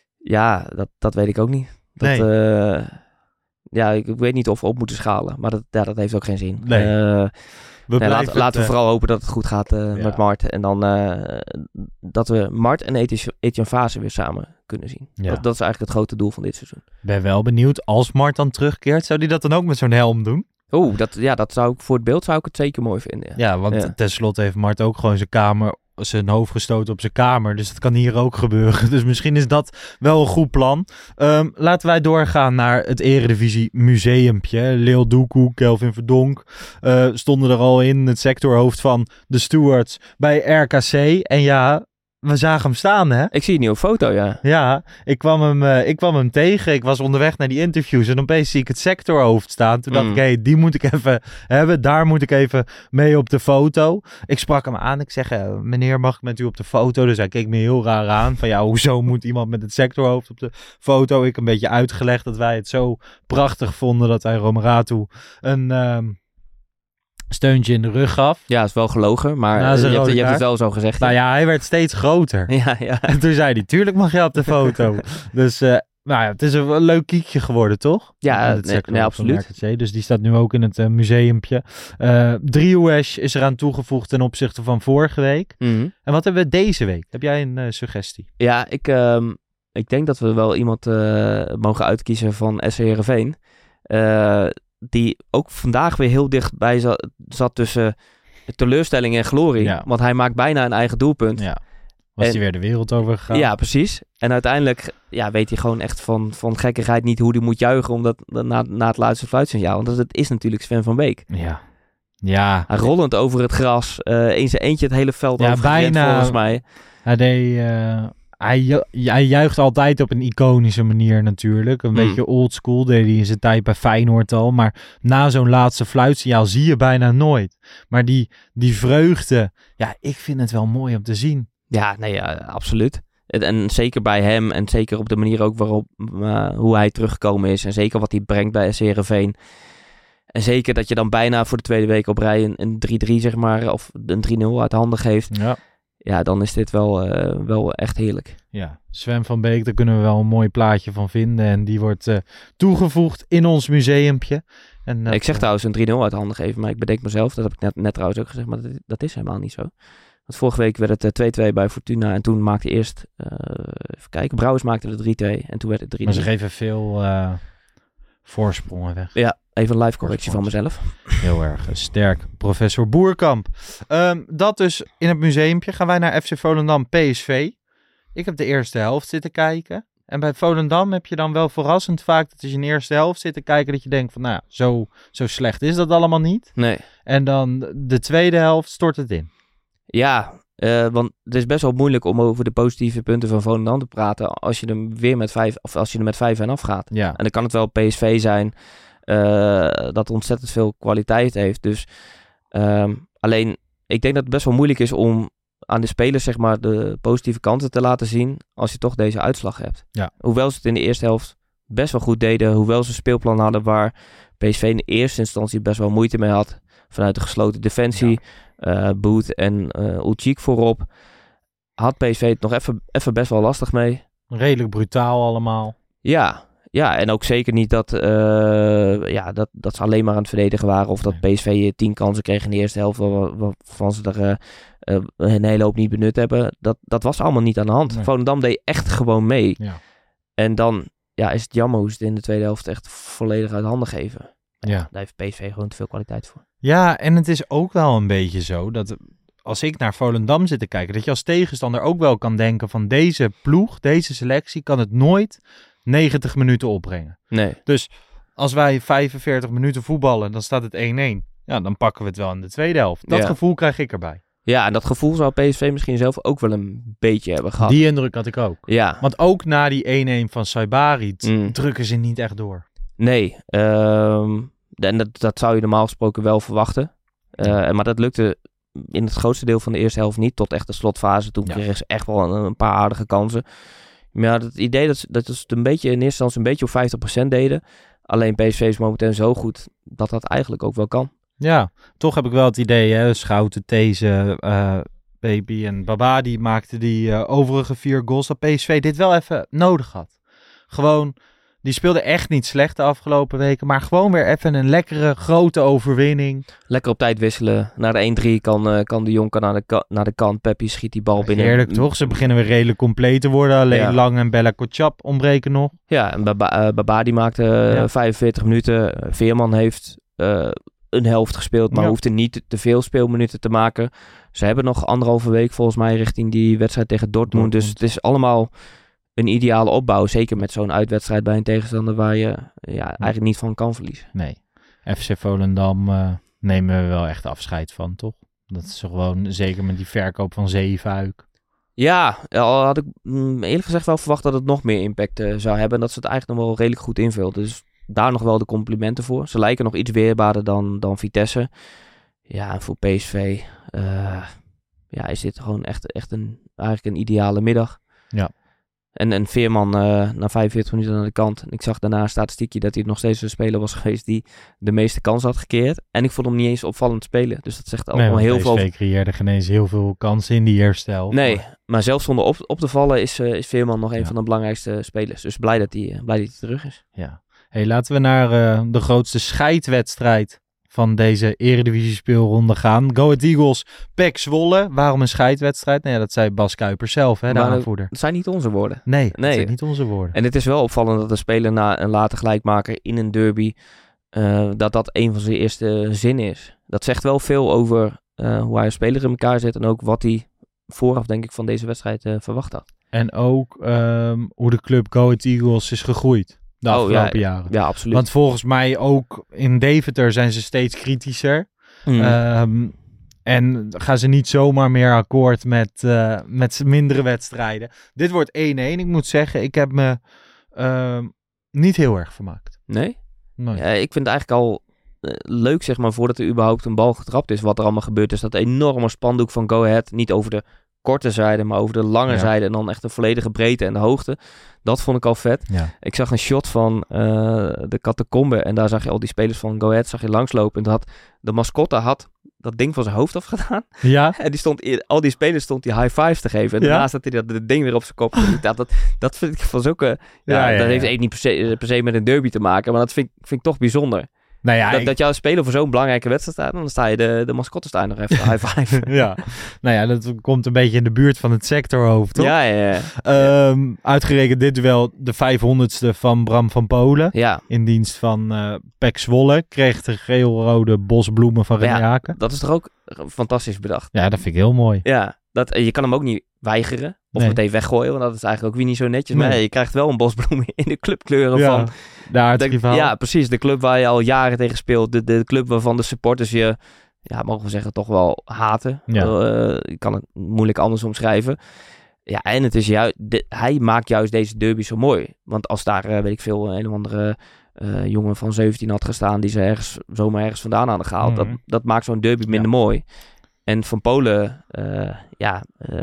Ja, dat, dat weet ik ook niet. Dat, nee. uh, ja, ik, ik weet niet of we op moeten schalen, maar dat, ja, dat heeft ook geen zin. Nee. Uh, we nee, laat, laten we uh, vooral hopen dat het goed gaat uh, ja. met Mart. En dan uh, dat we Mart en Etienne Vaas weer samen kunnen zien. Ja. Dat, dat is eigenlijk het grote doel van dit seizoen. Ik ben wel benieuwd, als Mart dan terugkeert, zou hij dat dan ook met zo'n helm doen? Oeh, dat, ja, dat zou ik voor het beeld zou ik het zeker mooi vinden. Ja, ja want ja. tenslotte heeft Mart ook gewoon zijn kamer, zijn hoofd gestoten op zijn kamer. Dus dat kan hier ook gebeuren. Dus misschien is dat wel een goed plan. Um, laten wij doorgaan naar het Eredivisie Museumpje. Leel Doekoe, Kelvin Verdonk uh, stonden er al in. Het sectorhoofd van de stewards bij R K C. En ja, we zagen hem staan, hè? Ik zie een nieuwe foto, ja. Ja, ik kwam hem, uh, ik kwam hem tegen. Ik was onderweg naar die interviews en opeens zie ik het sectorhoofd staan. Toen dacht mm. ik, hé, hey, die moet ik even hebben. Daar moet ik even mee op de foto. Ik sprak hem aan. Ik zeg, uh, meneer, mag ik met u op de foto? Dus hij keek me heel raar aan. Van ja, hoezo moet iemand met het sectorhoofd op de foto? Ik een beetje uitgelegd dat wij het zo prachtig vonden dat hij Romeratu een... Um, steuntje in de rug gaf. Ja, is wel gelogen, maar uh, je, hebt, je hebt het wel zo gezegd. Nou ja, hij werd steeds groter. Ja, ja. En toen zei hij, tuurlijk mag je op de foto. Dus uh, nou ja, het is een leuk kiekje geworden, toch? Ja, nee, nee, absoluut. R K C, dus die staat nu ook in het uh, museumpje. Uh, Driehoesh is eraan toegevoegd ten opzichte van vorige week. Mm-hmm. En wat hebben we deze week? Heb jij een uh, suggestie? Ja, ik, um, ik denk dat we wel iemand uh, mogen uitkiezen van S C Heerenveen. Uh, die ook vandaag weer heel dichtbij zat, zat tussen teleurstelling en glorie. Ja. Want hij maakt bijna een eigen doelpunt. Ja. Was hij weer de wereld over gegaan? Ja, precies. En uiteindelijk ja, weet hij gewoon echt van, van gekkigheid niet hoe hij moet juichen omdat, na, na het laatste fluitsignaal. Want dat is natuurlijk Sven van Beek. Ja. Ja. Hij rollend over het gras. Uh, in zijn eentje het hele veld ja, overgerend volgens mij. Hij deed... Uh... Hij, ju- hij juicht altijd op een iconische manier natuurlijk. Een mm. beetje oldschool deed hij in zijn tijd bij Feyenoord al. Maar na zo'n laatste fluitsignaal zie je bijna nooit. Maar die, die vreugde, ja, ik vind het wel mooi om te zien. Ja, nee, ja, absoluut. En, en zeker bij hem en zeker op de manier ook waarop uh, hoe hij teruggekomen is. En zeker wat hij brengt bij S C Heerenveen. En zeker dat je dan bijna voor de tweede week op rij een, een drie drie zeg maar, of een drie nul uit handen geeft. Ja. Ja, dan is dit wel, uh, wel echt heerlijk. Ja, Sven van Beek, daar kunnen we wel een mooi plaatje van vinden. En die wordt uh, toegevoegd in ons museumpje. En, uh, ik zeg trouwens een drie nul uit handen geven, maar ik bedenk mezelf, dat heb ik net, net trouwens ook gezegd, maar dat, dat is helemaal niet zo. Want vorige week werd het uh, twee twee bij Fortuna en toen maakte eerst, uh, even kijken, Brouwers maakte de drie twee en toen werd het drie nul. Maar ze geven veel uh, voorsprongen weg. Ja. Even een live correctie van mezelf. Heel erg sterk, professor Boerkamp. Um, dat dus in het museumpje. Gaan wij naar F C Volendam P S V. Ik heb de eerste helft zitten kijken. En bij Volendam heb je dan wel verrassend vaak dat als je in de eerste helft zit te kijken dat je denkt van nou, zo, zo slecht is dat allemaal niet. Nee. En dan de tweede helft stort het in. Ja, uh, want het is best wel moeilijk om over de positieve punten van Volendam te praten als je er weer met vijf of als je er met vijf en afgaat. Ja. En dan kan het wel P S V zijn. Uh, dat ontzettend veel kwaliteit heeft. Dus um, alleen, ik denk dat het best wel moeilijk is om aan de spelers zeg maar de positieve kanten te laten zien als je toch deze uitslag hebt. Ja. Hoewel ze het in de eerste helft best wel goed deden, hoewel ze een speelplan hadden waar P S V in de eerste instantie best wel moeite mee had vanuit de gesloten defensie, ja. uh, Boet en uh, Ulchik voorop, had P S V het nog even, even best wel lastig mee. Redelijk brutaal allemaal. Ja. Ja, en ook zeker niet dat, uh, ja, dat, dat ze alleen maar aan het verdedigen waren. Of dat P S V tien kansen kreeg in de eerste helft waarvan ze er uh, uh, een hele hoop niet benut hebben. Dat, dat was allemaal niet aan de hand. Nee. Volendam deed echt gewoon mee. Ja. En dan ja, is het jammer hoe ze het in de tweede helft echt volledig uit handen geven. Ja. Daar heeft P S V gewoon te veel kwaliteit voor. Ja, en het is ook wel een beetje zo dat als ik naar Volendam zit te kijken, dat je als tegenstander ook wel kan denken van deze ploeg, deze selectie kan het nooit negentig minuten opbrengen. Nee. Dus als wij vijfenveertig minuten voetballen, dan staat het één één. Ja, dan pakken we het wel in de tweede helft. Dat ja. gevoel krijg ik erbij. Ja, en dat gevoel zou P S V misschien zelf ook wel een beetje hebben gehad. Die indruk had ik ook. Ja. Want ook na die één één van Saibari mm. drukken ze niet echt door. Nee, um, en dat, dat zou je normaal gesproken wel verwachten. Uh, maar dat lukte in het grootste deel van de eerste helft niet. Tot echt de slotfase. Toen ja. kregen ze echt wel een, een paar aardige kansen. Maar ja, het idee dat, dat ze het een beetje in eerste instantie een beetje op vijftig procent deden. Alleen P S V is momenteel zo goed dat dat eigenlijk ook wel kan. Ja, toch heb ik wel het idee, hè, Schouten, These, uh, Baby en Baba, die maakten die uh, overige vier goals, dat P S V dit wel even nodig had. Gewoon, die speelde echt niet slecht de afgelopen weken, maar gewoon weer even een lekkere, grote overwinning. Lekker op tijd wisselen. Naar de één drie kan, uh, kan de Jong kan naar, de ka- naar de kant. Peppi schiet die bal ja, binnen. Heerlijk toch? Ze beginnen weer redelijk compleet te worden. Alleen ja. Lang en Bella Kotschap ontbreken nog. Ja, en Baba, uh, Baba die maakte uh, ja. vijfenveertig minuten. Veerman heeft uh, een helft gespeeld, maar ja. hoefde niet te veel speelminuten te maken. Ze hebben nog anderhalve week volgens mij richting die wedstrijd tegen Dortmund. Dortmund. Dus het is allemaal een ideale opbouw. Zeker met zo'n uitwedstrijd bij een tegenstander waar je ja, eigenlijk niet van kan verliezen. Nee. F C Volendam uh, nemen we wel echt afscheid van, toch? Dat is gewoon, zeker met die verkoop van Zeefuik. Ja, al had ik mm, eerlijk gezegd wel verwacht dat het nog meer impact uh, zou hebben. En dat ze het eigenlijk nog wel redelijk goed invult. Dus daar nog wel de complimenten voor. Ze lijken nog iets weerbaarder dan, dan Vitesse. Ja, en voor P S V uh, ja, is dit gewoon echt, echt een, eigenlijk een ideale middag. Ja. En, en Veerman uh, na vijfenveertig minuten aan de kant. En ik zag daarna een statistiekje dat hij nog steeds een speler was geweest die de meeste kansen had gekeerd. En ik vond hem niet eens opvallend spelen. Dus dat zegt allemaal nee, heel veel. P S V creëerde geen eens heel veel kansen in die eerste helft. Nee, maar, maar zelfs zonder op, op te vallen is, uh, is Veerman nog een ja. van de belangrijkste spelers. Dus blij dat hij, uh, blij dat hij terug is. Ja. Hey, laten we naar uh, de grootste scheidwedstrijd van deze Eredivisie speelronde gaan. Go Ahead Eagles, P E C Zwolle. Waarom een scheidwedstrijd? Nou ja, dat zei Bas Kuipers zelf, hè, de maar aanvoerder. Dat zijn niet onze woorden. Nee, nee, dat zijn niet onze woorden. En het is wel opvallend dat een speler na een late gelijkmaker in een derby, uh, dat dat een van zijn eerste zinnen is. Dat zegt wel veel over uh, hoe hij een speler in elkaar zet en ook wat hij vooraf, denk ik, van deze wedstrijd uh, verwacht had. En ook um, hoe de club Go Ahead Eagles is gegroeid. De afgelopen oh, ja, jaren. Ja, absoluut. Want volgens mij ook in Deventer zijn ze steeds kritischer. Mm. Um, en gaan ze niet zomaar meer akkoord met, uh, met mindere wedstrijden. Dit wordt één-één. Ik moet zeggen, ik heb me uh, niet heel erg vermaakt. Nee? nee. Ja, ik vind het eigenlijk al uh, leuk, zeg maar, voordat er überhaupt een bal getrapt is. Wat er allemaal gebeurd is. Dat enorme spandoek van Go Ahead. Niet over de korte zijde, maar over de lange ja. zijde. En dan echt de volledige breedte en de hoogte. Dat vond ik al vet. Ja. Ik zag een shot van uh, de catacombe. En daar zag je al die spelers van Go Ahead zag je langslopen. En had, de mascotte had dat ding van zijn hoofd afgedaan. Ja. En die stond, al die spelers stond die high fives te geven. En ja. daarnaast had hij dat, dat ding weer op zijn kop. dat, dat, dat vind ik van zulke... Ja, ja, ja, dat ja. heeft niet per se, per se met een derby te maken. Maar dat vind, vind ik toch bijzonder. Nou ja, dat, ik... dat jouw speler voor zo'n belangrijke wedstrijd staat, dan sta je de, de mascotte staan nog even high five. ja, nou ja, dat komt een beetje in de buurt van het sectorhoofd, toch? Ja, ja, ja. Um, uitgerekend dit wel de vijfhonderdste van Bram van Polen. Ja. In dienst van uh, P E C Zwolle. Kreeg de geel-rode bosbloemen van René Haken. Ja, dat is toch ook fantastisch bedacht? Ja, dat vind ik heel mooi. Ja, dat, je kan hem ook niet weigeren. Of nee. meteen weggooien, want dat is eigenlijk ook weer niet zo netjes. Nee. Maar je krijgt wel een bosbloem in de clubkleuren ja, van... de aardsrivaal. Ja, precies. De club waar je al jaren tegen speelt. De, de club waarvan de supporters je, ja, mogen we zeggen, toch wel haten. Ja. Uh, ik kan het moeilijk anders omschrijven. Ja, en het is juist... De, hij maakt juist deze derby zo mooi. Want als daar, uh, weet ik veel, een of andere uh, jongen van zeventien had gestaan... die ze ergens, zomaar ergens vandaan hadden gehaald... Mm-hmm. dat, dat maakt zo'n derby minder ja. mooi. En Van Polen, uh, ja... Uh,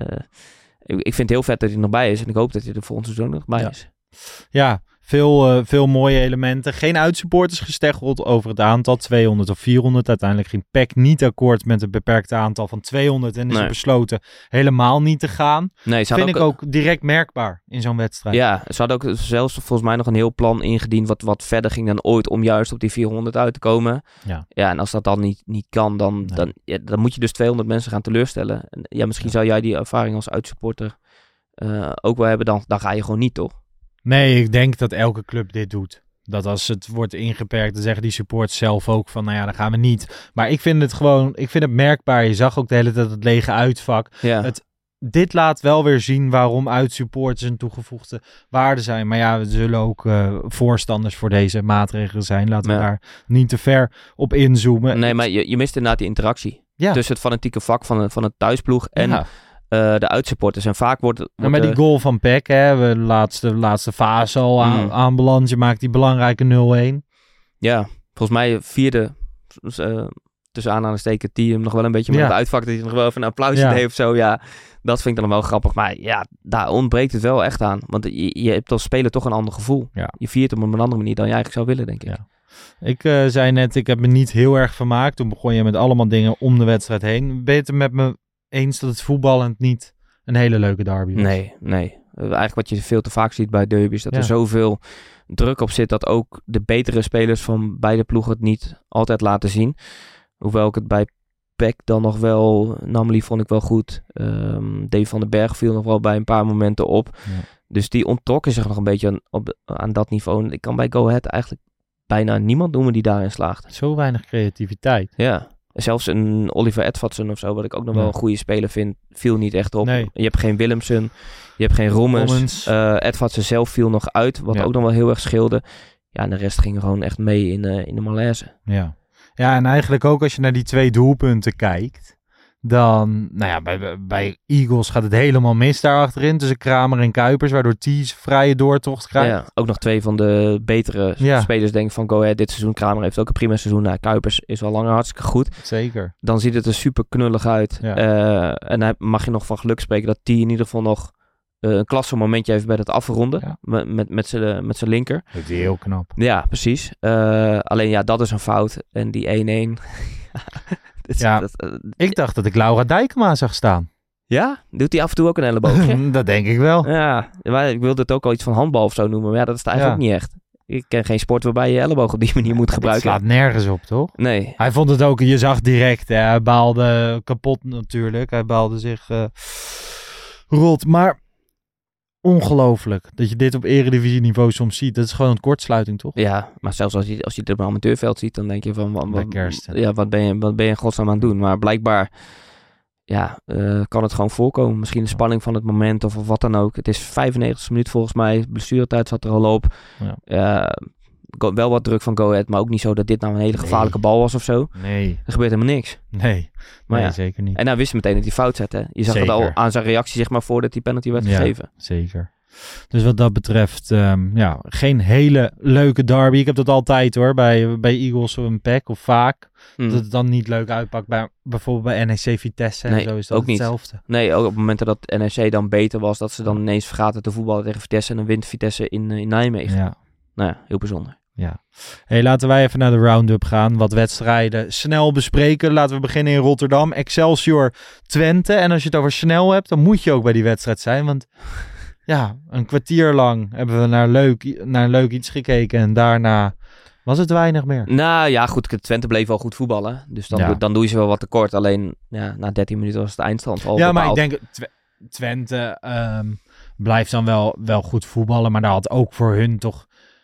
ik vind het heel vet dat hij er nog bij is. En ik hoop dat hij er volgend seizoen nog bij ja. is. Ja, veel, uh, veel mooie elementen. Geen uitsupporters gesteggeld over het aantal. tweehonderd of vierhonderd. Uiteindelijk ging P E C niet akkoord met het beperkte aantal van tweehonderd. En is nee. besloten helemaal niet te gaan. Nee, vind ook, ik ook direct merkbaar in zo'n wedstrijd. Ja, ze hadden ook zelfs volgens mij nog een heel plan ingediend. Wat, wat verder ging dan ooit om juist op die vierhonderd uit te komen. Ja, ja en als dat dan niet, niet kan, dan, nee. dan, ja, dan moet je dus tweehonderd mensen gaan teleurstellen. En ja, misschien ja. zou jij die ervaring als uitsupporter uh, ook wel hebben. Dan, dan ga je gewoon niet, toch? Nee, ik denk dat elke club dit doet. Dat als het wordt ingeperkt, dan zeggen die supporters zelf ook van, nou ja, dan gaan we niet. Maar ik vind het gewoon, ik vind het merkbaar. Je zag ook de hele tijd het lege uitvak. Ja. Het, dit laat wel weer zien waarom uitsupporters een toegevoegde waarde zijn. Maar ja, we zullen ook uh, voorstanders voor deze maatregelen zijn. Laten we ja. daar niet te ver op inzoomen. Nee, maar je, je mist inderdaad die interactie. Ja. Tussen het fanatieke vak van, van het thuisploeg en... Ja. Uh, de uitsupporters. En vaak wordt... wordt ja, maar die goal van P E C, hè, we de laatste, laatste fase al aan, mm. aanbeland. Je maakt die belangrijke nul-een. Ja, volgens mij vierde... Uh, tussen aanhalingstekens die hem nog wel een beetje met ja. het uitvak dat hij nog wel even een applausje ja. deed of zo. Ja, dat vind ik dan wel grappig. Maar ja, daar ontbreekt het wel echt aan. Want je, je hebt als speler toch een ander gevoel. Ja. Je viert hem op een andere manier dan je eigenlijk zou willen, denk ik. Ja. Ik uh, zei net, ik heb me niet heel erg vermaakt. Toen begon je met allemaal dingen om de wedstrijd heen. Ben je het met me eens dat het voetballend niet een hele leuke derby was? Nee, nee. Uh, eigenlijk wat je veel te vaak ziet bij derbies, dat ja. er zoveel druk op zit dat ook de betere spelers van beide ploegen het niet altijd laten zien. Hoewel ik het bij P E C dan nog wel... Namely vond ik wel goed. Um, Dave van den Berg viel nog wel bij een paar momenten op. Ja. Dus die onttrokken zich nog een beetje aan, op, aan dat niveau. Ik kan bij Go Ahead eigenlijk bijna niemand noemen die daarin slaagt. Zo weinig creativiteit. Ja. Zelfs een Oliver Edvardsen of zo, wat ik ook nog ja. wel een goede speler vind, viel niet echt op. Nee. Je hebt geen Willemsen, je hebt geen Rommens. Rommens. Uh, Edvardsen zelf viel nog uit, wat ja. ook nog wel heel erg scheelde. Ja, en de rest ging gewoon echt mee in, uh, in de malaise. Ja. Ja, en eigenlijk ook als je naar die twee doelpunten kijkt, dan, nou ja, bij, bij Eagles gaat het helemaal mis daar achterin tussen Kramer en Kuipers, waardoor Thies vrije doortocht krijgt. Ja, ook nog twee van de betere ja. spelers denk ik van Go Ahead dit seizoen. Kramer heeft ook een prima seizoen. Nou, Kuipers is al langer hartstikke goed. Zeker. Dan ziet het er super knullig uit. Ja. Uh, en dan mag je nog van geluk spreken dat T in ieder geval nog uh, een klasse momentje heeft bij het afronden. Ja. Met, met, met zijn met zijn linker. Dat is heel knap. Ja, precies. Uh, alleen ja, dat is een fout. En die één-één... Ja, dat, uh, ik dacht dat ik Laura Dijkema zag staan. Ja? Doet hij af en toe ook een elleboogje? Dat denk ik wel. Ja, maar ik wilde het ook al iets van handbal of zo noemen. Maar ja, dat is eigenlijk ja. ook niet echt. Ik ken geen sport waarbij je je elleboog op die manier moet gebruiken. Het slaat nergens op, toch? Nee. Hij vond het ook, je zag direct, hè, hij baalde kapot natuurlijk. Hij baalde zich uh, rot. Maar ongelooflijk dat je dit op eredivisieniveau soms ziet. Dat is gewoon een kortsluiting, toch? Ja, maar zelfs als je, als je het op een amateurveld ziet, dan denk je van, wat, wat, ja, wat, ben je, wat ben je in godsnaam aan het doen? Maar blijkbaar ja, uh, kan het gewoon voorkomen. Misschien de spanning van het moment of, of wat dan ook. Het is vijfennegentigste minuut volgens mij. Blessuretijd zat er al op. Ja. Uh, wel wat druk van Go Ahead, maar ook niet zo dat dit nou een hele gevaarlijke nee. bal was of zo. Nee. Er gebeurt helemaal niks. Nee, maar nee ja. zeker niet. En hij wist meteen dat hij fout zette. Je zag zeker. Het al aan zijn reactie, zeg maar, voordat die penalty werd ja, gegeven. Zeker. Dus wat dat betreft, um, ja, geen hele leuke derby. Ik heb dat altijd hoor, bij, bij Eagles of een P E C of vaak. Hmm. Dat het dan niet leuk uitpakt bij bijvoorbeeld bij N E C Vitesse en nee, zo is dat ook hetzelfde. Niet. Nee, ook op momenten dat N E C dan beter was, dat ze dan ineens vergaten te voetballen tegen Vitesse en dan wint Vitesse in, in Nijmegen. Ja. Nou ja, heel bijzonder. Ja. Hey, laten wij even naar de round-up gaan. Wat wedstrijden snel bespreken. Laten we beginnen in Rotterdam. Excelsior Twente. En als je het over snel hebt, dan moet je ook bij die wedstrijd zijn. Want ja, een kwartier lang hebben we naar leuk, naar leuk iets gekeken. En daarna was het weinig meer. Nou ja, goed. Twente bleef wel goed voetballen. Dus dan, ja. dan doe je ze wel wat tekort. Alleen ja, na dertien minuten was het eindstand al Ja, bepaald. maar ik denk Twente um, blijft dan wel, wel goed voetballen. Maar daar had ook voor hun toch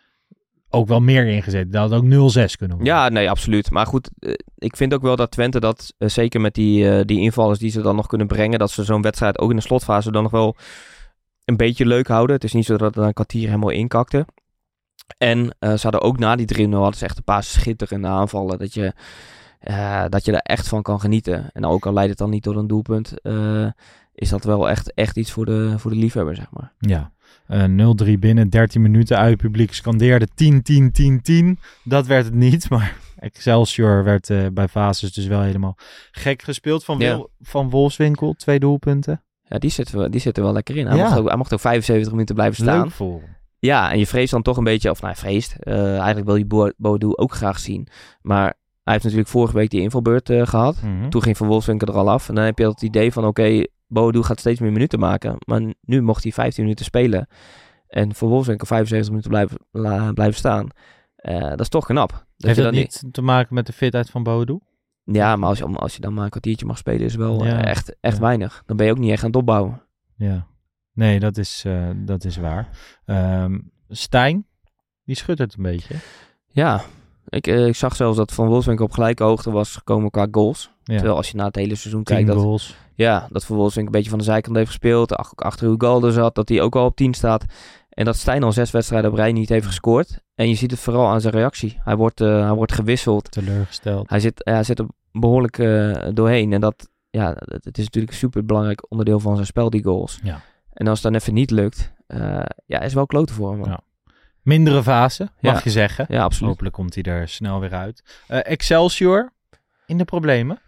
ook wel meer ingezet. Dat had ook nul zes kunnen worden. Ja, nee, absoluut. Maar goed, uh, ik vind ook wel dat Twente dat, uh, zeker met die, uh, die invallers die ze dan nog kunnen brengen, dat ze zo'n wedstrijd ook in de slotfase dan nog wel een beetje leuk houden. Het is niet zo dat het een kwartier helemaal inkakte. En uh, ze hadden ook na die drie nul hadden ze echt een paar schitterende aanvallen. Dat je, uh, dat je er echt van kan genieten. En ook al leidt het dan niet tot een doelpunt, uh, is dat wel echt, echt iets voor de, voor de liefhebber, zeg maar. Ja. Uh, nul drie binnen, dertien minuten uit. Publiek scandeerde tien tien tien tien. Dat werd het niet, maar Excelsior werd uh, bij fases dus wel helemaal gek gespeeld. Van, Wil- ja. van Wolfswinkel, twee doelpunten. Ja, die zitten wel, die zitten wel lekker in. Hij, ja. mocht ook, hij mocht ook vijfenzeventig minuten blijven staan. Leuk voor. Ja, en je vreest dan toch een beetje, of nou, hij vreest. Uh, eigenlijk wil je Bo- Boadu ook graag zien. Maar hij heeft natuurlijk vorige week die invalbeurt uh, gehad. Mm-hmm. Toen ging Van Wolfswinkel er al af. En dan heb je het idee van, oké, okay, Boadu gaat steeds meer minuten maken. Maar nu mocht hij vijftien minuten spelen. En Van Wolfswinkel vijfenzeventig minuten blijven, la, blijven staan. Uh, dat is toch knap. Dat heeft je dat dan niet te maken met de fitheid van Boadu? Ja, maar als je, als je dan maar een kwartiertje mag spelen, is wel ja. uh, echt, echt ja. weinig. Dan ben je ook niet echt aan het opbouwen. Ja, nee, dat is, uh, dat is waar. Um, Stijn, die schudt het een beetje. Ja, ik, uh, ik zag zelfs dat Van Wolfswinkel op gelijke hoogte was gekomen qua goals. Ja. Terwijl als je na het hele seizoen kijkt, dat, goals. Ja, dat Van Wolfswinkel een beetje van de zijkant heeft gespeeld. Ach, achter Ugalde zat, dat hij ook al op tien staat. En dat Stijn al zes wedstrijden op rij niet heeft gescoord. En je ziet het vooral aan zijn reactie. Hij wordt, uh, hij wordt gewisseld. Teleurgesteld. Hij zit, uh, hij zit er behoorlijk uh, doorheen. En dat, ja, het is natuurlijk een super belangrijk onderdeel van zijn spel, die goals. Ja. En als het dan even niet lukt, uh, ja, is wel kloten voor hem. Ja. Mindere fase, mag ja. je zeggen. Ja, absoluut. Hopelijk komt hij er snel weer uit. Uh, Excelsior, in de problemen?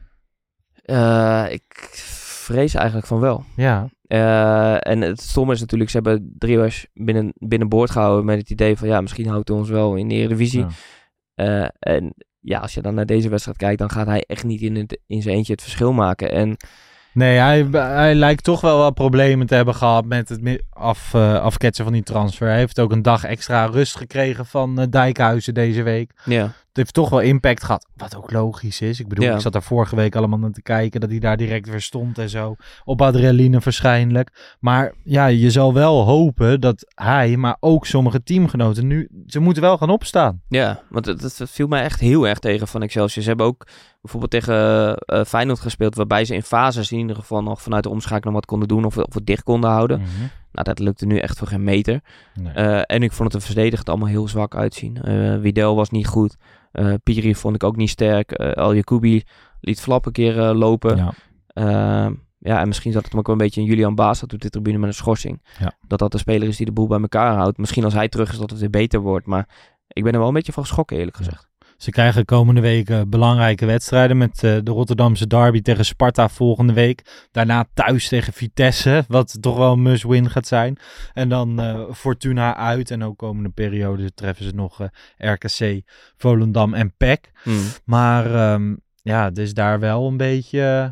Uh, ik vrees eigenlijk van wel. Ja. Uh, en het stomme is natuurlijk, ze hebben Driehuis binnen, binnenboord gehouden met het idee van ja, misschien houdt hij ons wel in de Eredivisie. Ja. Uh, en ja, als je dan naar deze wedstrijd kijkt, dan gaat hij echt niet in, het, in zijn eentje het verschil maken. En nee, hij, hij lijkt toch wel wat problemen te hebben gehad met het af, uh, afketsen van die transfer. Hij heeft ook een dag extra rust gekregen van uh, Dijkhuizen deze week. Ja. Het heeft toch wel impact gehad, wat ook logisch is. Ik bedoel, ja. ik zat daar vorige week allemaal naar te kijken, dat hij daar direct weer stond en zo. Op adrenaline waarschijnlijk. Maar ja, je zal wel hopen dat hij, maar ook sommige teamgenoten nu, ze moeten wel gaan opstaan. Ja, want dat, dat viel mij echt heel erg tegen van Excelsior. Ze hebben ook bijvoorbeeld tegen uh, Feyenoord gespeeld, waarbij ze in fases in ieder geval nog vanuit de omschakeling wat konden doen of, of het dicht konden houden. Mm-hmm. Nou, dat lukte nu echt voor geen meter. Nee. Uh, en ik vond het de verdedigend allemaal heel zwak uitzien. Uh, Widel was niet goed. Uh, Piri vond ik ook niet sterk. Uh, El Jacoubi liet Flap een keer uh, lopen. Ja. Uh, ja, en misschien zat het hem ook wel een beetje in Julian Baas op de tribune met een schorsing. Ja. Dat dat de speler is die de boel bij elkaar houdt. Misschien als hij terug is dat het weer beter wordt. Maar ik ben er wel een beetje van geschrokken, eerlijk gezegd. Ja. Ze krijgen komende week uh, belangrijke wedstrijden met uh, de Rotterdamse derby tegen Sparta volgende week. Daarna thuis tegen Vitesse, wat toch wel een must-win gaat zijn. En dan uh, Fortuna uit. En ook komende periode treffen ze nog uh, R K C, Volendam en P E C. Mm. Maar um, ja, het is daar wel een beetje... Uh,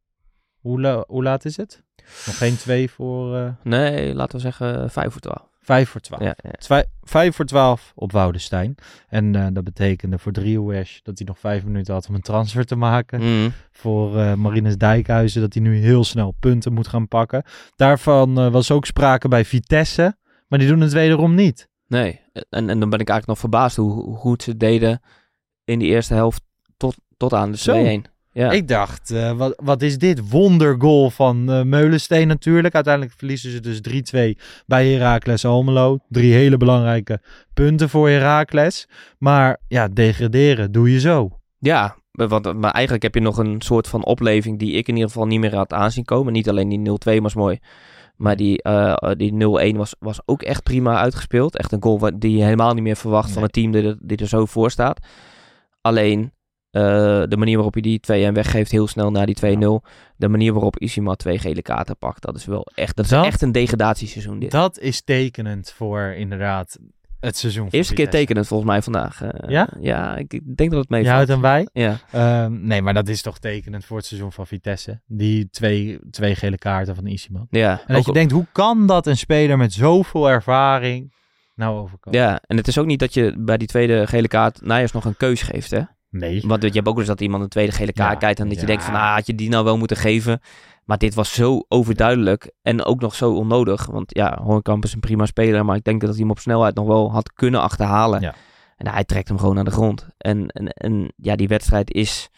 hoe, la- hoe laat is het? Nog geen twee voor... Uh... Nee, laten we zeggen vijf voor twaalf. Vijf voor twaalf. Ja, ja. Twee, vijf voor twaalf op Woudenstein. En uh, dat betekende voor Driehuis dat hij nog vijf minuten had om een transfer te maken. Mm. Voor uh, Marinus Dijkhuizen dat hij nu heel snel punten moet gaan pakken. Daarvan uh, was ook sprake bij Vitesse. Maar die doen het wederom niet. Nee, en, en dan ben ik eigenlijk nog verbaasd hoe, hoe goed ze deden in de eerste helft tot, tot aan de twee-een. Ja. Ik dacht, uh, wat, wat is dit? Wondergoal van uh, Meulensteen natuurlijk. Uiteindelijk verliezen ze dus drie twee bij Heracles Almelo. Drie hele belangrijke punten voor Heracles. Maar ja, degraderen doe je zo. Ja, want, maar eigenlijk heb je nog een soort van opleving die ik in ieder geval niet meer had aanzien komen. Niet alleen die nul twee was mooi, maar die, uh, die nul-een was, was ook echt prima uitgespeeld. Echt een goal die je helemaal niet meer verwacht nee. van een team die er, die er zo voor staat. Alleen... Uh, de manier waarop je die twee-een weggeeft heel snel naar die twee nul. Ja. De manier waarop Isima twee gele kaarten pakt. Dat is wel echt, dat dat, is echt een degradatieseizoen dit. Dat is tekenend voor inderdaad het seizoen. Eerste keer tekenend volgens mij vandaag. Uh, ja? Ja, ik, ik denk dat het meevalt. Je houdt hem bij? Ja. Um, nee, maar dat is toch tekenend voor het seizoen van Vitesse. Die twee, twee gele kaarten van Isima. Ja. En dat je denkt, hoe kan dat een speler met zoveel ervaring nou overkomen? Ja, en het is ook niet dat je bij die tweede gele kaart Nijers nog een keus geeft, hè? Nee. Want je hebt ook eens dat iemand een tweede gele kaart ja, kijkt en dat ja. je denkt van, ah, had je die nou wel moeten geven? Maar dit was zo overduidelijk en ook nog zo onnodig. Want ja, Hoornkamp is een prima speler, maar ik denk dat hij hem op snelheid nog wel had kunnen achterhalen. Ja. En hij trekt hem gewoon naar de grond. En, en, en ja, die wedstrijd is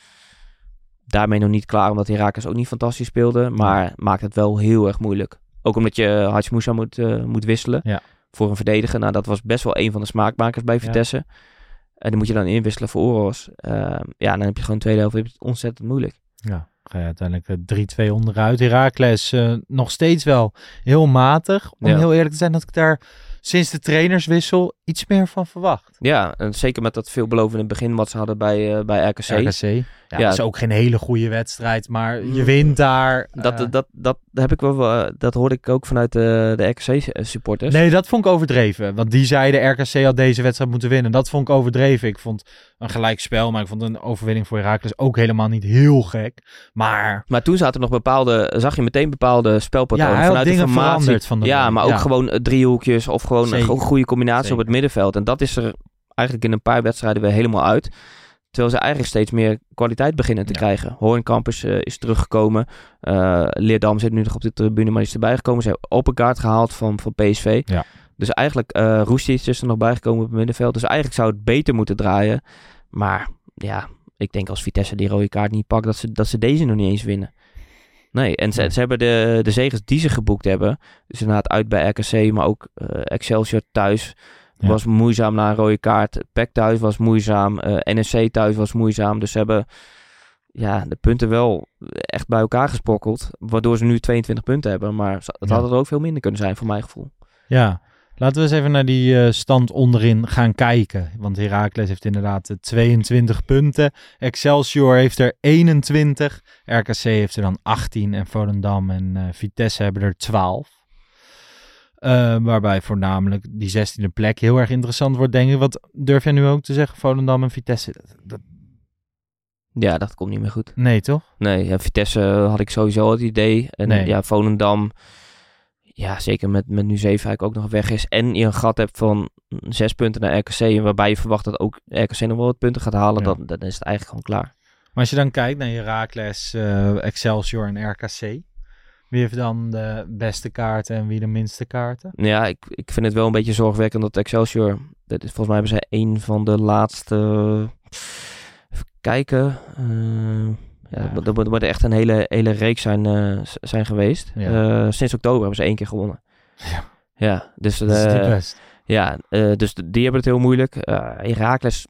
daarmee nog niet klaar, omdat Heracles ook niet fantastisch speelde. Maar ja. maakt het wel heel erg moeilijk. Ook omdat je Hadj Moussa moet, uh, moet wisselen ja. voor een verdediger. Nou, dat was best wel een van de smaakmakers bij Vitesse. Ja. En die moet je dan inwisselen voor Oros. Uh, ja, dan heb je gewoon de tweede helft heb je het ontzettend moeilijk. Ja, ga je uiteindelijk drie twee onderuit. Heracles uh, nog steeds wel heel matig. Om ja. heel eerlijk te zijn dat ik daar sinds de trainerswissel iets meer van verwacht. Ja, en zeker met dat veelbelovende begin wat ze hadden bij, uh, bij R K C. R K C. Ja, ja, dat is ook geen hele goede wedstrijd, maar je wint daar. Uh... Dat, dat, dat, dat heb ik wel, uh, dat hoorde ik ook vanuit de, de R K C supporters. Nee, dat vond ik overdreven. Want die zeiden R K C had deze wedstrijd moeten winnen. Dat vond ik overdreven. Ik vond een gelijkspel, maar ik vond een overwinning voor Heracles ook helemaal niet heel gek. Maar, maar toen zaten nog bepaalde, zag je meteen bepaalde spelpatronen. Ja, hij vanuit had dingen de formatie. veranderd van de Ja, bal. maar ook ja. gewoon uh, driehoekjes of gewoon Zeker. een goede combinatie Zeker. op het middenveld. En dat is er eigenlijk in een paar wedstrijden weer helemaal uit. Terwijl ze eigenlijk steeds meer kwaliteit beginnen te ja. krijgen. Hoornkamp is, uh, is teruggekomen. Uh, Leerdam zit nu nog op de tribune, maar die is erbij gekomen. Ze hebben Oppegaard gehaald van, van P S V. Ja. Dus eigenlijk, uh, Roestic is er nog bijgekomen op het middenveld. Dus eigenlijk zou het beter moeten draaien. Maar ja, ik denk als Vitesse die rode kaart niet pakt, dat ze, dat ze deze nog niet eens winnen. Nee, en ze, ja. ze hebben de, de zegens die ze geboekt hebben. Dus inderdaad uit bij R K C, maar ook uh, Excelsior thuis. Ja. Was moeizaam na een rode kaart. P E C thuis was moeizaam. Uh, N S C thuis was moeizaam. Dus ze hebben ja, de punten wel echt bij elkaar gesprokkeld. Waardoor ze nu tweeëntwintig punten hebben. Maar het ja. had er ook veel minder kunnen zijn, voor mijn gevoel. Ja, Laten we eens even naar die uh, stand onderin gaan kijken. Want Heracles heeft inderdaad uh, tweeëntwintig punten. Excelsior heeft er eenentwintig. R K C heeft er dan achttien. En Volendam en uh, Vitesse hebben er twaalf. Uh, waarbij voornamelijk die zestiende plek heel erg interessant wordt, denk ik. Wat durf jij nu ook te zeggen? Volendam en Vitesse? Dat, dat... Ja, dat komt niet meer goed. Nee, toch? Nee, ja, Vitesse had ik sowieso het idee. En nee. ja, Volendam... Ja, zeker met, met nu Zeefuik ook nog weg is. En je een gat hebt van zes punten naar R K C. En waarbij je verwacht dat ook R K C nog wel wat punten gaat halen. Ja. Dan, dan is het eigenlijk gewoon klaar. Maar als je dan kijkt naar Heracles, uh, Excelsior en R K C. Wie heeft dan de beste kaarten en wie de minste kaarten? Ja, ik, ik vind het wel een beetje zorgwekkend dat Excelsior... Dat is, volgens mij hebben zij een van de laatste... Even kijken... Uh, Ja, ja. Er moet echt een hele, hele reeks zijn, uh, zijn geweest. Ja. Uh, sinds oktober hebben ze één keer gewonnen. Ja, ja dus, dat is uh, niet best. Ja, uh, dus die hebben het heel moeilijk. Uh, Heracles,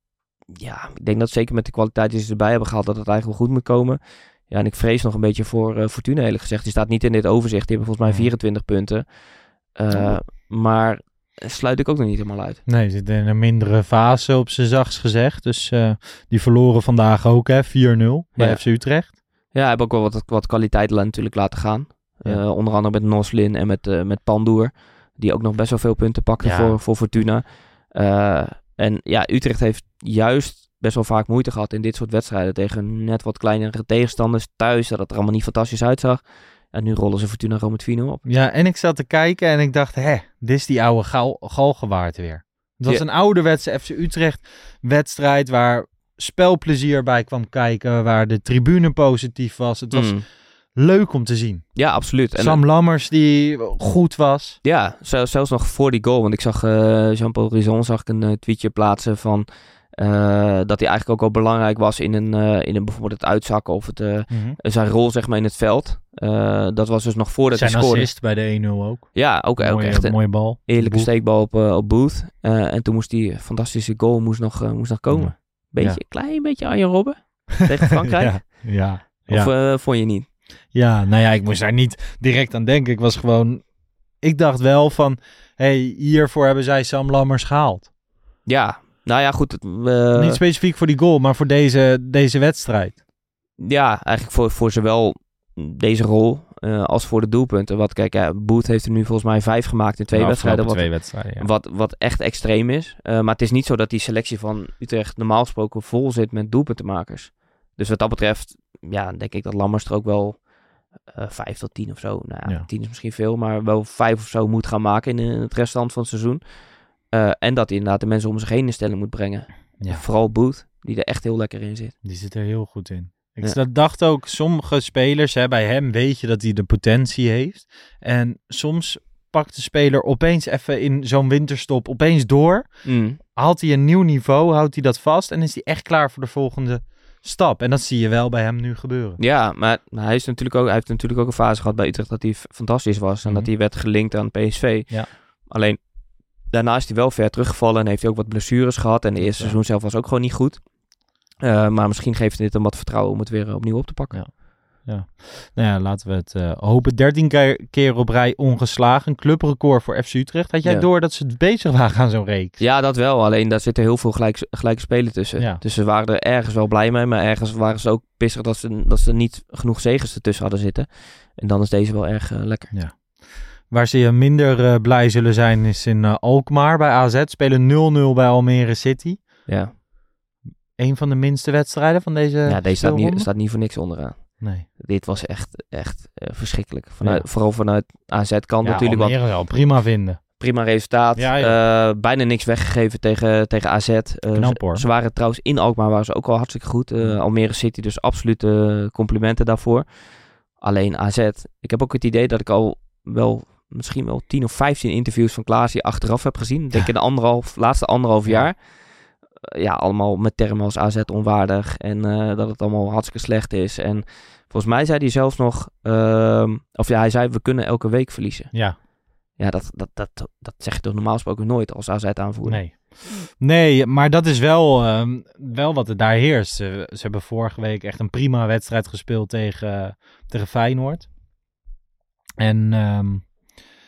ja, ik denk dat zeker met de kwaliteit die ze erbij hebben gehaald, dat het eigenlijk wel goed moet komen. Ja, en ik vrees nog een beetje voor uh, Fortuna, eerlijk gezegd. Die staat niet in dit overzicht. Die hebben volgens mij vierentwintig punten. Uh, oh. Maar sluit ik ook nog niet helemaal uit. Nee, zit in een mindere fase op zijn zachts gezegd. Dus uh, die verloren vandaag ook, hè, vier nul bij ja. F C Utrecht. Ja, hebben ook wel wat, wat kwaliteit natuurlijk laten gaan. Ja. Uh, onder andere met Noslin en met, uh, met Pandoer. Die ook nog best wel veel punten pakten ja. voor, voor Fortuna. Uh, en ja, Utrecht heeft juist best wel vaak moeite gehad in dit soort wedstrijden. Tegen net wat kleinere tegenstanders thuis. Dat het er allemaal niet fantastisch uitzag. En nu rollen ze Fortuna gewoon met vier nul op. Ja, en ik zat te kijken en ik dacht, hè, dit is die oude Gal- Galgenwaard weer. Het was ja. een ouderwetse F C Utrecht wedstrijd waar spelplezier bij kwam kijken, waar de tribune positief was. Het was mm. leuk om te zien. Ja, absoluut. En Sam Lammers die goed was. Ja, zelfs nog voor die goal. Want ik zag uh, Jean-Paul Rizon zag ik een uh, tweetje plaatsen van... Uh, dat hij eigenlijk ook al belangrijk was in een, uh, in een bijvoorbeeld het uitzakken of het, uh, mm-hmm. zijn rol zeg maar in het veld. Uh, dat was dus nog voordat zijn hij scoorde. Zijn assist bij de één nul ook. Ja, ook, mooie, ook echt een mooie bal. Eerlijke steekbal op, uh, op Booth. Uh, en toen moest die fantastische goal moest nog, uh, moest nog komen. Ja. Beetje, ja. Klein beetje Arjen Robben tegen Frankrijk. ja. ja. Of uh, vond je niet? Ja, nou ja, ik moest daar niet direct aan denken. Ik was gewoon... Ik dacht wel van... Hey, hiervoor hebben zij Sam Lammers gehaald. Ja, nou ja, goed. Uh, Niet specifiek voor die goal, maar voor deze, deze wedstrijd. Ja, eigenlijk voor, voor zowel deze rol uh, als voor de doelpunten. Wat, kijk, ja, Booth heeft er nu volgens mij vijf gemaakt in twee nou, wedstrijden. Wat, twee wedstrijden ja. wat, wat echt extreem is. Uh, maar het is niet zo dat die selectie van Utrecht normaal gesproken vol zit met doelpuntenmakers. Dus wat dat betreft, ja, denk ik dat Lammers er ook wel uh, vijf tot tien of zo. Nou ja, ja, tien is misschien veel, maar wel vijf of zo moet gaan maken in, in het restant van het seizoen. Uh, en dat hij inderdaad de mensen om zich heen in stelling moet brengen. Ja. Vooral Booth, die er echt heel lekker in zit. Die zit er heel goed in. Ik ja. dacht ook, sommige spelers, hè, bij hem weet je dat hij de potentie heeft. En soms pakt de speler opeens even in zo'n winterstop opeens door. Mm. Haalt hij een nieuw niveau, houdt hij dat vast en is hij echt klaar voor de volgende stap. En dat zie je wel bij hem nu gebeuren. Ja, maar hij, is natuurlijk ook, hij heeft natuurlijk ook een fase gehad bij Utrecht dat hij fantastisch was. En mm-hmm. dat hij werd gelinkt aan P S V. Ja. Alleen... Daarna is hij wel ver teruggevallen en heeft hij ook wat blessures gehad. En de eerste ja. seizoen zelf was ook gewoon niet goed. Uh, maar misschien geeft dit hem wat vertrouwen om het weer opnieuw op te pakken. Ja, ja. Nou ja, laten we het uh, hopen. dertien keer op rij ongeslagen. Een clubrecord voor F C Utrecht. Had jij ja. door dat ze bezig waren aan zo'n reeks? Ja, dat wel. Alleen daar zitten heel veel gelijk, gelijke spelen tussen. Ja. Dus ze waren er ergens wel blij mee. Maar ergens waren ze ook pissig dat ze, dat ze niet genoeg zegens ertussen hadden zitten. En dan is deze wel erg uh, lekker. Ja. Waar ze minder uh, blij zullen zijn is in uh, Alkmaar bij A Z. Spelen nul nul bij Almere City. Ja. Een van de minste wedstrijden van deze Ja, deze staat niet, staat niet voor niks onderaan. Nee. Dit was echt, echt uh, verschrikkelijk. Vanuit, ja. Vooral vanuit A Z-kant ja, natuurlijk. Almere wel prima vinden. Prima resultaat. Ja, ja. Uh, bijna niks weggegeven tegen, tegen A Z. Uh, Knap hoor. Ze, ze waren trouwens in Alkmaar waren ze ook al hartstikke goed. Uh, Almere City, dus absolute complimenten daarvoor. Alleen A Z. Ik heb ook het idee dat ik al wel... misschien wel tien of vijftien interviews van Klaas hier achteraf heb gezien. Ik denk in de anderhalf, laatste anderhalf jaar. Uh, ja, allemaal met termen als A Z onwaardig. En uh, dat het allemaal hartstikke slecht is. En volgens mij zei hij zelfs nog... Uh, of ja, hij zei, we kunnen elke week verliezen. Ja. Ja, dat, dat, dat, dat zeg je toch normaal gesproken nooit als A Z aanvoerder. Nee. Nee, maar dat is wel, um, wel wat er daar heerst. Ze, ze hebben vorige week echt een prima wedstrijd gespeeld tegen, tegen Feyenoord. En... Um,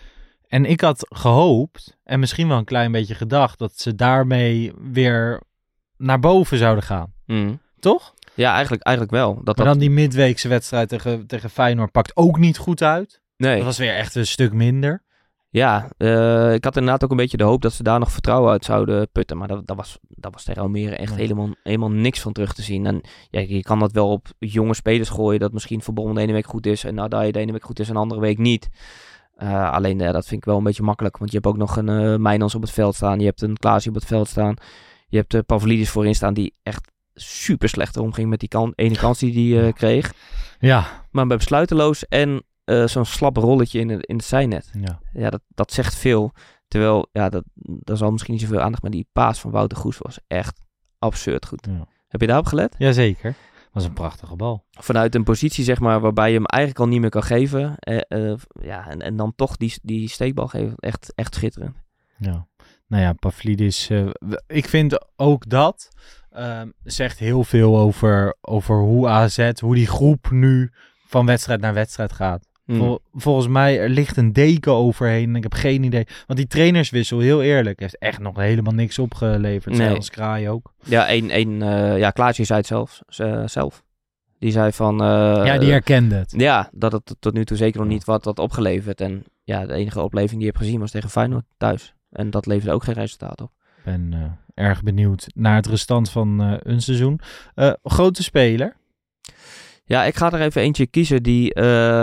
En ik had gehoopt, en misschien wel een klein beetje gedacht, dat ze daarmee weer naar boven zouden gaan. Mm. Toch? Ja, eigenlijk, eigenlijk wel. Dat, maar dat... dan die midweekse wedstrijd tegen, tegen Feyenoord pakt ook niet goed uit. Nee. Dat was weer echt een stuk minder. Ja, uh, ik had inderdaad ook een beetje de hoop dat ze daar nog vertrouwen uit zouden putten. Maar dat, dat, was, dat was tegen Almere echt nee. helemaal, helemaal niks van terug te zien. En ja, je kan dat wel op jonge spelers gooien, dat misschien voor Bommel de ene week goed is en Nadai de ene week goed is en de andere week niet. Uh, alleen uh, dat vind ik wel een beetje makkelijk, want je hebt ook nog een uh, Mijnans op het veld staan, je hebt een Klaasje op het veld staan, je hebt uh, Pavlidis voorin staan die echt super slecht omging met die kan- ene kans die hij uh, kreeg. Ja. Maar bij besluiteloos en uh, zo'n slap rolletje in het, in het zijnet. Ja, ja dat, dat zegt veel. Terwijl, ja, dat, daar zal misschien niet zoveel aandacht, maar die paas van Wouter Goes was echt absurd goed. Ja. Heb je daarop gelet? Jazeker. Dat was een prachtige bal. Vanuit een positie, zeg maar, waarbij je hem eigenlijk al niet meer kan geven. Uh, uh, ja, en, en dan toch die, die steekbal geven. Echt, echt schitterend. Ja. Nou ja, Pavlidis, uh, ik vind ook dat uh, zegt heel veel over, over hoe A Z, hoe die groep nu van wedstrijd naar wedstrijd gaat. Mm. Vol, volgens mij er ligt een deken overheen. Ik heb geen idee. Want die trainerswissel, heel eerlijk, heeft echt nog helemaal niks opgeleverd. Nee. Zelfs Kraai ook. Ja, één, één, uh, ja, Klaasje zei het zelf. Uh, zelf. Die zei van... Uh, ja, die herkende het. Ja, dat het tot nu toe zeker nog niet wat had opgeleverd. En ja, de enige opleving die je hebt gezien was tegen Feyenoord thuis. En dat leverde ook geen resultaat op. Ik ben uh, erg benieuwd naar het restant van uh, een seizoen. Uh, grote speler. Ja, ik ga er even eentje kiezen die,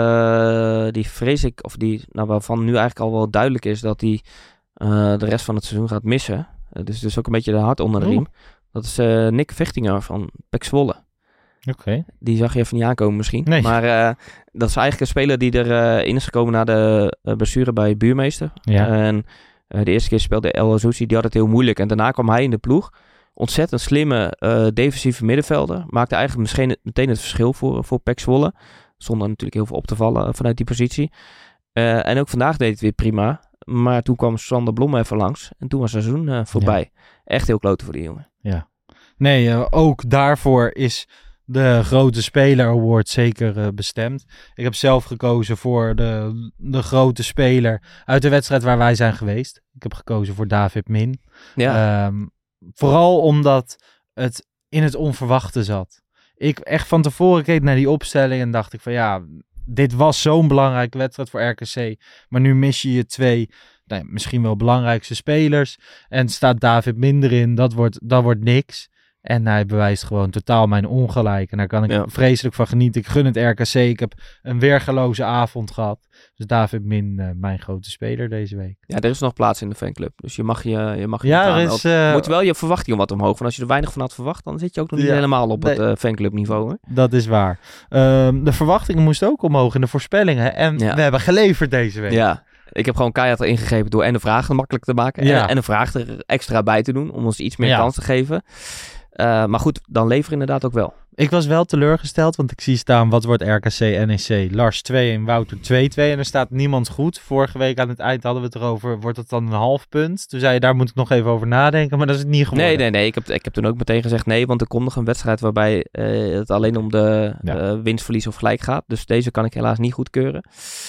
uh, die vrees ik, of die, nou, waarvan nu eigenlijk al wel duidelijk is dat hij uh, de rest van het seizoen gaat missen. Uh, dus, dus ook een beetje de hart onder de riem. Oeh. Dat is uh, Nick Vechtinger van P E C Zwolle. Oké. Okay. Die zag je even niet aankomen misschien. Nee. Maar uh, dat is eigenlijk een speler die erin uh, is gekomen na de uh, blessure bij Buurmeester. Ja. En uh, de eerste keer speelde El Azoussi, die had het heel moeilijk. En daarna kwam hij in de ploeg. Ontzettend slimme uh, defensieve middenvelder. Maakte eigenlijk misschien meteen het verschil voor, voor P E C Zwolle. Zonder natuurlijk heel veel op te vallen uh, vanuit die positie. Uh, en ook vandaag deed het weer prima. Maar toen kwam Sander Blom even langs. En toen was het seizoen uh, voorbij. Ja. Echt heel klote voor die jongen. Ja. Nee, uh, ook daarvoor is de grote speler award zeker uh, bestemd. Ik heb zelf gekozen voor de, de grote speler uit de wedstrijd waar wij zijn geweest. Ik heb gekozen voor David Min. Ja. Um, Vooral omdat het in het onverwachte zat. Ik echt van tevoren keek naar die opstelling en dacht ik van ja, dit was zo'n belangrijke wedstrijd voor R K C. Maar nu mis je je twee, nou, misschien wel belangrijkste spelers. En staat David minder in, dat wordt, dat wordt niks. En hij bewijst gewoon totaal mijn ongelijk. En daar kan ik ja. vreselijk van genieten. Ik gun het R K C. Ik heb een weergaloze avond gehad. Dus David Min, uh, mijn grote speler deze week. Ja, er is nog plaats in de fanclub. Dus je mag je, je, mag je ja, er is, uh, moet wel je verwachtingen wat omhoog. Want als je er weinig van had verwacht, dan zit je ook nog niet ja, helemaal op nee, het uh, fanclubniveau. Hè? Dat is waar. Um, de verwachtingen moesten ook omhoog in de voorspellingen. En ja. we hebben geleverd deze week. Ja. Ik heb gewoon keihard erin gegrepen door en de vragen makkelijk te maken. Ja. En, en een vraag er extra bij te doen. Om ons iets meer ja. kans te geven. Uh, maar goed, dan lever inderdaad ook wel. Ik was wel teleurgesteld, want ik zie staan wat wordt R K C N E C. Lars twee en Wouter twee twee en er staat niemand goed. Vorige week aan het eind hadden we het erover, wordt het dan een half punt? Toen zei je, daar moet ik nog even over nadenken, maar dat is het niet geworden. Nee, nee, nee. Ik heb, ik heb toen ook meteen gezegd nee, want er komt nog een wedstrijd waarbij uh, het alleen om de ja. uh, winst, verlies of gelijk gaat. Dus deze kan ik helaas niet goedkeuren.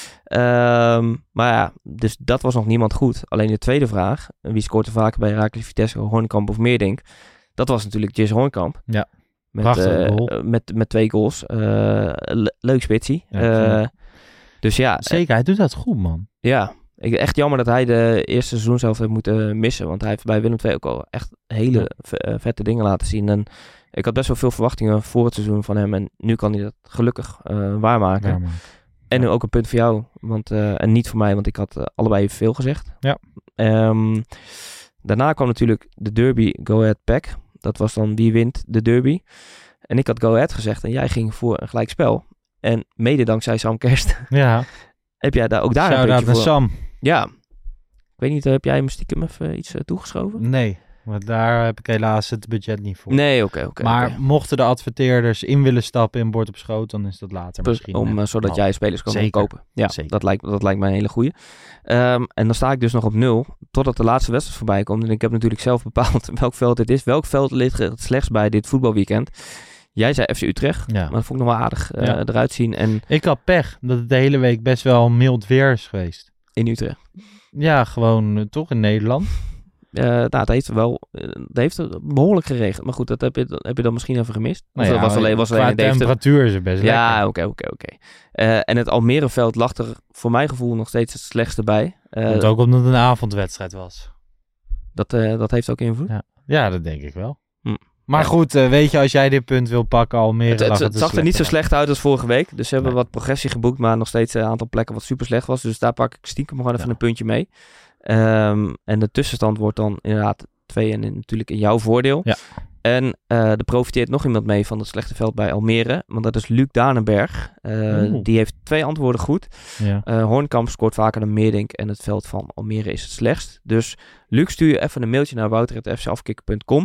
Um, maar ja, dus dat was nog niemand goed. Alleen de tweede vraag, wie scoort er vaker bij Heracles, Vitesse, Hoornkamp of Meerdink? Dat was natuurlijk Jesse Hoornkamp. Ja. Met, uh, goal. met, met twee goals. Uh, le- leuk spitsie. Ja, uh, dus ja. Zeker, hij doet dat goed, man. Ja. Ik, echt jammer dat hij de eerste seizoen zelf heeft moeten missen. Want hij heeft bij Willem twee ook al echt hele ja. v- vette dingen laten zien. En ik had best wel veel verwachtingen voor het seizoen van hem. En nu kan hij dat gelukkig uh, waarmaken. Ja, en nu ook een punt voor jou. Want, uh, en niet voor mij, want ik had uh, allebei veel gezegd. Ja. Um, daarna kwam natuurlijk de derby Go Ahead P E C. Dat was dan wie wint de derby. En ik had Go Ahead gezegd en jij ging voor een gelijkspel. En mede dankzij Sam Kerst. Ja. heb jij daar ook daar Shout een beetje voor? Sam. Ja. Ik weet niet, heb jij hem stiekem even iets uh, toegeschoven? Nee, maar daar heb ik helaas het budget niet voor. Nee, oké, okay, oké. Okay, maar okay. mochten de adverteerders in willen stappen in Bord op Schoot, dan is dat later Plus, misschien. Om, uh, zodat nou, jij spelers kan zeker, kopen. Ja, zeker. Dat, lijkt, dat lijkt mij een hele goeie. Um, en dan sta ik dus nog op nul, totdat de laatste wedstrijd voorbij komt. En ik heb natuurlijk zelf bepaald welk veld het is. Welk veld ligt het slechtst bij dit voetbalweekend? Jij zei F C Utrecht, ja. maar dat vond ik nog wel aardig uh, ja. eruit zien. En ik had pech dat het de hele week best wel mild weer is geweest. in Utrecht. Ja, gewoon uh, toch in Nederland. Uh, nou, het heeft wel uh, het heeft behoorlijk geregend. Maar goed, dat heb je, dat heb je dan misschien even gemist. Nou ja, dat was alleen, was alleen de temperatuur is er best ja, lekker. Ja, oké, oké, oké. En het Almereveld lag er voor mijn gevoel nog steeds het slechtste bij. Uh, Komt ook omdat het een avondwedstrijd was. Dat, uh, dat heeft ook invloed? Ja, ja dat denk ik wel. Hm. Maar ja. goed, uh, weet je, als jij dit punt wil pakken, Almere Het, het, lag het, het zag er niet zo slecht uit als vorige week. Dus ze hebben nee. wat progressie geboekt, maar nog steeds een aantal plekken wat super slecht was. Dus daar pak ik stiekem gewoon even ja. een puntje mee. Um, en de tussenstand wordt dan inderdaad twee en in, natuurlijk in jouw voordeel. Ja. En uh, er profiteert nog iemand mee van het slechte veld bij Almere. Want dat is Luc Danenberg. Uh, die heeft twee antwoorden goed. Ja. Uh, Hoornkamp scoort vaker dan Meerdink. En het veld van Almere is het slechtst. Dus Luc, stuur je even een mailtje naar wouter apenstaartje f c afkikken punt com.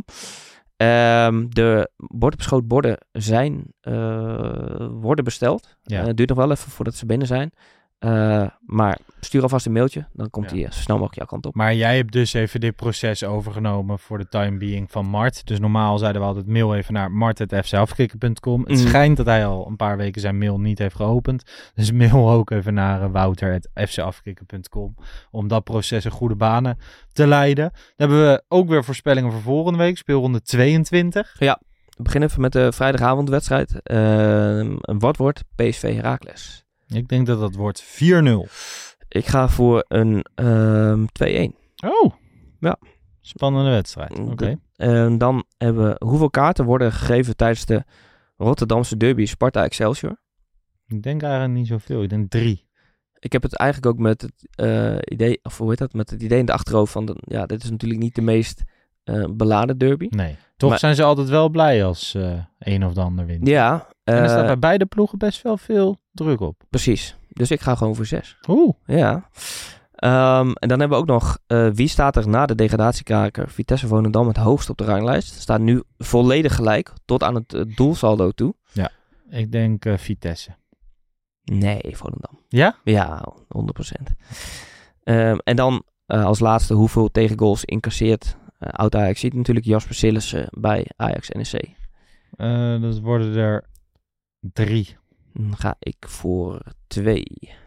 Um, de bord op schoot borden zijn, uh, worden besteld. Ja. Uh, het duurt nog wel even voordat ze binnen zijn. Uh, maar stuur alvast een mailtje, dan komt hij ja. zo snel mogelijk jouw kant op. Maar jij hebt dus even dit proces overgenomen voor de time being van Mart. Dus normaal zeiden we altijd mail even naar mart apenstaartje f c afkikken punt com. Mm. Het schijnt dat hij al een paar weken zijn mail niet heeft geopend. Dus mail ook even naar uh, wouter apenstaartje f c afkikken punt com om dat proces in goede banen te leiden. Dan hebben we ook weer voorspellingen voor volgende week, speelronde tweeëntwintig. Ja, we beginnen even met de vrijdagavondwedstrijd. Uh, wat wordt P S V Heracles? Ik denk dat dat wordt vier nul. Ik ga voor een um, twee-een. Oh, ja. Spannende wedstrijd. Oké. Okay. En dan hebben we hoeveel kaarten worden gegeven tijdens de Rotterdamse derby Sparta Excelsior? Ik denk eigenlijk niet zoveel. Ik denk drie. Ik heb het eigenlijk ook met het uh, idee, of hoe heet dat, met het idee in de achterhoofd van, de, ja, dit is natuurlijk niet de meest uh, beladen derby. Nee. Toch maar, zijn ze altijd wel blij als uh, een of de ander wint. Ja. Uh, en er staat bij beide ploegen best wel veel druk op. Precies. Dus ik ga gewoon voor zes. Oeh. Ja. Um, en dan hebben we ook nog, uh, wie staat er na de degradatiekaker Vitesse Volendam het hoogst op de ranglijst? Staat nu volledig gelijk tot aan het uh, doelsaldo toe. Ja, ik denk uh, Vitesse. Nee, Volendam. Ja? Ja, honderd procent. Um, en dan uh, als laatste, hoeveel tegengoals incasseert uh, oud-Ajax ziet natuurlijk Jasper Sillissen bij Ajax N E C. Uh, dat worden er drie. Dan ga ik voor twee.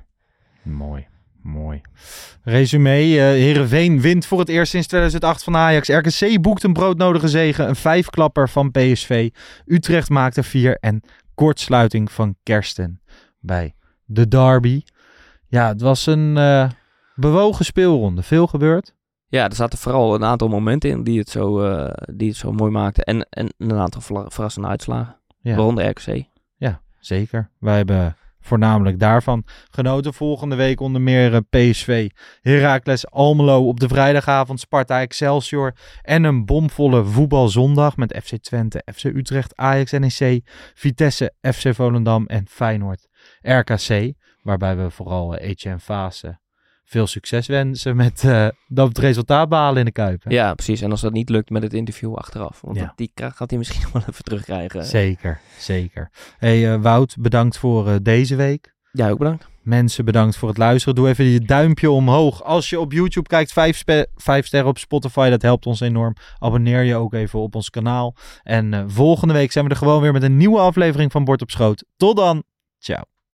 Mooi, mooi. Resumé, uh, Heerenveen wint voor het eerst sinds tweeduizend acht van Ajax. R K C boekt een broodnodige zege, een vijfklapper van P S V. Utrecht maakte vier en kortsluiting van Kersten bij de derby. Ja, het was een uh, bewogen speelronde. Veel gebeurd. Ja, er zaten vooral een aantal momenten in die het zo, uh, die het zo mooi maakten. En, en een aantal ver- verrassende uitslagen. Ja. Waaronder R K C. Ja, zeker. Wij hebben voornamelijk daarvan genoten. Volgende week onder meer uh, P S V, Heracles Almelo op de vrijdagavond, Sparta Excelsior en een bomvolle voetbalzondag met F C Twente, F C Utrecht, Ajax N E C, Vitesse, F C Volendam en Feyenoord R K C. Waarbij we vooral uh, Etienne Fase veel succes wensen met uh, dat het resultaat behalen in de Kuip. Hè? Ja, precies. En als dat niet lukt met het interview achteraf. Want ja. dat, die gaat hij misschien wel even terugkrijgen. Zeker, zeker. Hey uh, Wout, bedankt voor uh, deze week. Ja, ook bedankt. Mensen, bedankt voor het luisteren. Doe even je duimpje omhoog. Als je op YouTube kijkt, vijf, spe- vijf sterren op Spotify. Dat helpt ons enorm. Abonneer je ook even op ons kanaal. En uh, volgende week zijn we er gewoon weer met een nieuwe aflevering van Bord op Schoot. Tot dan. Ciao.